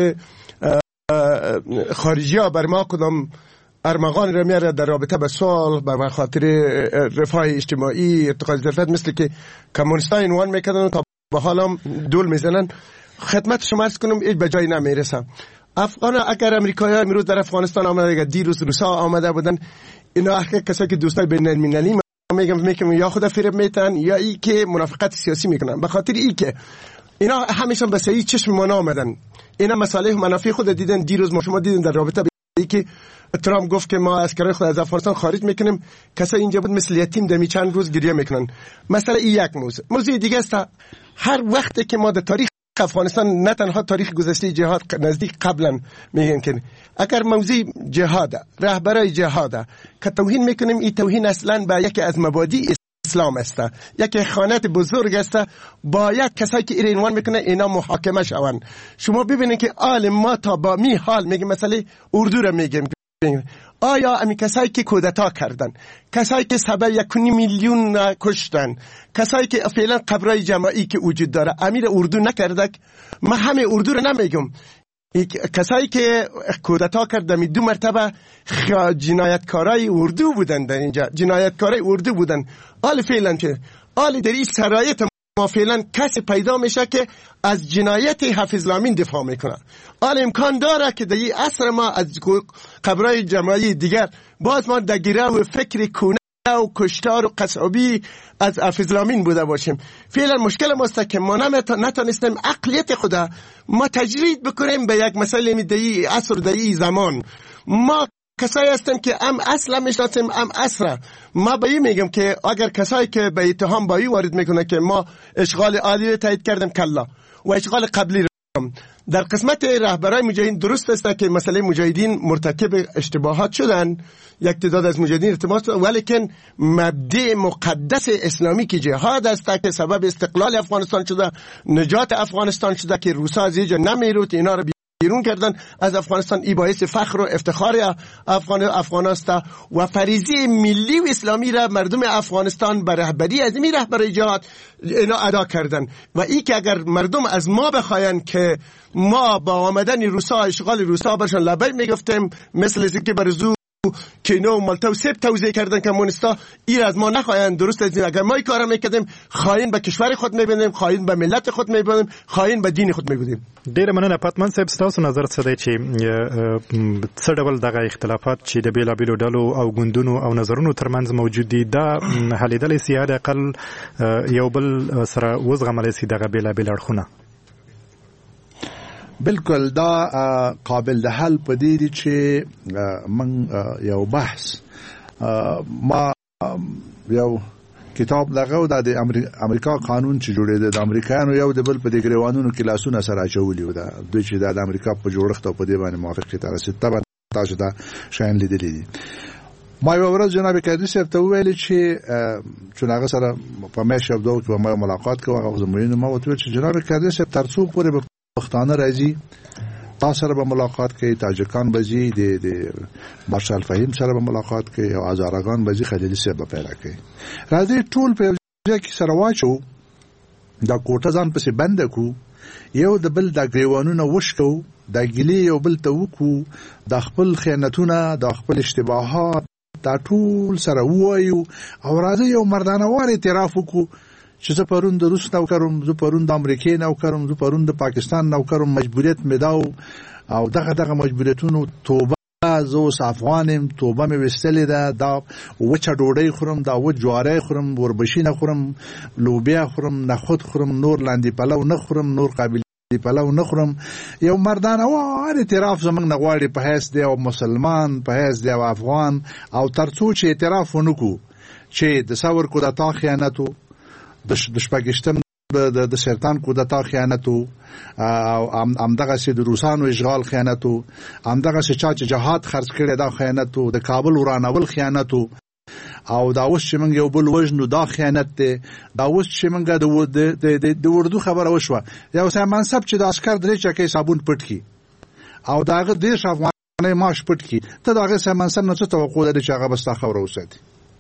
خارجی ها بر ما کدام ارمغان را میاره در رابطه به سوال به خاطر رفاه اجتماعی ارتقای ظرفیت مثل که کمونیستان عنوان میکردن تا به حالا دول میزنن، خدمت شما عرض کنم هیچ به جایی نمیرسم. افغان اگر امریکایی امروز در افغانستان آمده، اگر دیروز روسا آمده بودن، اینا کسایی که دوستای بین المللی میگم میگم یا خود فریب میتن یا ای که منافقت سیاسی میکنن، به خاطر ای که اینا همیشه به صحیح چشم ما آمدن، اینا مصالح و منافع خود دیدن. دیروز ما شما دیدن در رابطه به ای که ترامپ گفت که ما عسکرای خود از افغانستان خارج میکنیم، کسا اینجا بود مثل یتیم دمی چند روز گریه میکنن. مثلا این یک موضوع. موضوع دیگه است، هر وقتی که ما در تاریخ افغانستان نه تنها تاریخ گذشته جهاد نزدیک قبلا میگن که اگر موضوع جهاد رهبرای جهاد که توهین میکنیم، این توهین اصلا به یکی از مبادی اسلام است، یکی خانت بزرگ است، باید کسایی که این عنوان میکنه اینا محاکمه شوند. شما ببینید که عالم ما تا با می حال میگه مثلا اردو را میگیم، آیا امی کسایی که کودتا کردن، کسایی که سبب یک میلیون کشتن، کسایی که فعلا قبرای جماعی که وجود داره امیر اردو نکردک؟ من همه اردو رو نمیگم، کسایی که کودتا کردن دو مرتبه جنایتکارای اردو بودن، در اینجا جنایتکارای اردو بودن. حال فعلا که حال در این شرایط ما فعلا کسی پیدا میشه که از جنایت حافظ لامین دفاع میکنه. حال امکان داره که در این عصر ما از قبرای جماعی دیگر باز ما در گیره و فکر کونه و کشتار و قصابی از حافظ لامین بوده باشیم. فعلا مشکل ماست که ما نتونستیم عقلیت خدا ما تجرید بکنیم به یک مسئله در عصر در زمان. ما کسایی هستیم که ام اصلا میشناسیم ام اصلا. ما به این میگم که اگر کسایی که به اتهام بایی وارد میکنه که ما اشغال عالی تایید کردیم کلا و اشغال قبلی در قسمت رهبرای مجاهدین درست است که مسئله مجاهدین مرتکب اشتباهات شدن، یک تعداد از مجاهدین ارتباط، ولیکن مبدأ مقدس اسلامی که جهاد است که سبب استقلال افغانستان شده، نجات افغانستان شده که روسا از اینجا نمیرود اینا رو بیرون کردن از افغانستان، ای باعث فخر و افتخار افغان افغان است و فریضه ملی و اسلامی را مردم افغانستان به رهبری از این رهبر جهاد اینا ادا کردن. و ای که اگر مردم از ما بخواین که ما با آمدن روسا اشغال روسا برشان لبی میگفتیم، مثل از که برزو کینو و مالتا و سیب توزیع کردن کمونیستا، این از ما نخواهند. درست از این اگر ما این کارا میکردیم خائن به کشور خود میبینیم، خائن به ملت خود میبینیم، خائن به دین خود میبینیم. ډیره مننه پاتمان صاحب، تاسو نظر څه دی چې څه ډول دغه اختلافات چې د بیلابیلو ډلو او ګوندونو او نظرونو ترمنځ موجود دي دا حلیدلی سي یا د اقل یو بل سره وزغملی سي دغه بیلابیل اړخونه؟ بالکل دا قابل د حل پدې دي چې من یو بحث ما یو کتاب دغه د امریکا قانون چې جوړېده د امریکایانو یو د بل په دې ګریوانونو کې لاسونه سره اچولي و دا دوی چې د امریکا په جوړښت او په دې باندې موافق تر رسید ته تاسو دا شاین لیدلی دي. ما یو ورځ جناب قادری صاحب ته ویل چې چې هغه سره په مېشه دوه کې ما ملاقات کوم هغه زموږ ما وته چې جناب قادری صاحب ترڅو پورې پښتانه راځي تاسو سره به ملاقات کوي، تاجکان به ځي، د مارشال فهیم سره به ملاقات کوي او هزارگان به ځي، خلیلي صاحب به پیدا کوي. راځي ټول په ځای کې سره واچو، دا کوټه ځان پسې بند کو، یو د بل د ګریوانونه وشکو، د ګلی یو بل ته وکو، د خپل خیانتونه د خپل اشتباهات دا ټول سره وایو او راځي یو مردانه وار اعتراف وکړو چې زه پرون د روس نوکرم، زه پرون د امریکې نوکرم، زه پرون د پاکستان نوکرم، مجبوریت مې دا او دغه دغه مجبوریتونو توبه زه اوس افغانم، توبه مې وستلې ده، دا وچه ډوډۍ خورم، دا وچ جواری خورم، وربشي نه خورم، لوبیا خورم، نخود خورم، نور لاندې پلو نه خورم، نور قابل پلو نه خورم. یو مردانه وار اعتراف زمونږ نه غواړي په حیث دی او مسلمان، په حیث دی او افغان، او تر څو چې اعتراف ونکړو چې د ثور کودتا خیانت و، د شپږشتم د سرطان کودتا خیانت و، او همدغسې د روسانو اشغال خیانت و، همدغسې چا چې جهاد خرڅ کړی دا خیانت و، د کابل ورانول خیانت و، او دا اوس چې موږ یو بل وژنو دا خیانت دی. دا اوس چې موږ د اردو خبره وشوه، یو سړی منصب چې د عسکر درې چکې صابون پټ کړي او د هغه دېرش افغانۍ معاش پټ کړي، ته د هغې سړی منصب نه څه توقع لري چې هغه به ستا خبره وساتي؟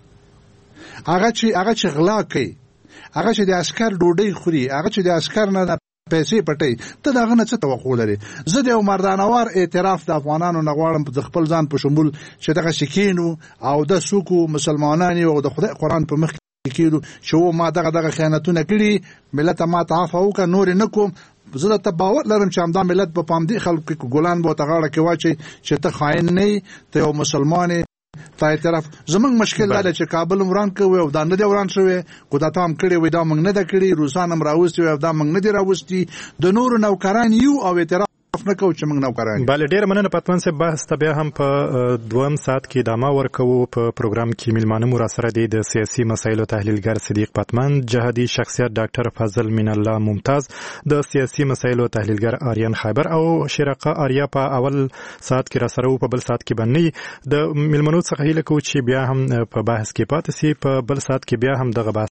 هغه چې هغه چې غلا کوي، هغه چې د عسکر ډوډۍ خوري، هغه چې د عسکر نه پیسې پټي، ته د هغه نه څه توقع لري؟ زه د یو مردانوار اعتراف د افغانانو نه غواړم د خپل ځان په شمول چې دغه شکینو او د سوکو مسلمانان او د خدای قرآن په مخ کې کېدو چې ما دغه دغه خیانتونه کړي، ملت ما ته عفو وکړه، نور نه کوم. زه ته باور لرم چې همدا ملت په پام دې خلکو کې ګلان به ورته غاړه کې واچي چې ته خاین نه یې، ته یو مسلمان تا اعتراف. زمونږ مشکل دا دی چې کابل وران کوي او دا نه دی وران شوی، کودتا هم کړی وي دا موږ نه ده کړي، روسان هم راوستي وي او دا موږ نه دي راوستي، د نورو نوکران یو او اعتراف نه کوو چې موږ نوکران. بله ډېره مننه پتمن صاحب، بحث ته بیا هم په دویم ساعت کې ادامه ورکوو. په پروګرام کې میلمانه مو راسره دي د سیاسي مسایلو تحلیلګر صدیق پتمن، جهادي شخصیت ډاکټر فضل مین الله ممتاز، د سیاسي مسایلو تحلیلګر آریان خیبر او شرقه آریا په اول ساعت کې راسره وو، په بل ساعت کې باندې د میلمنو څخه هیله کوو چې بیا هم په بحث کې پاتې سي، په بل ساعت کې بیا هم دغه بحث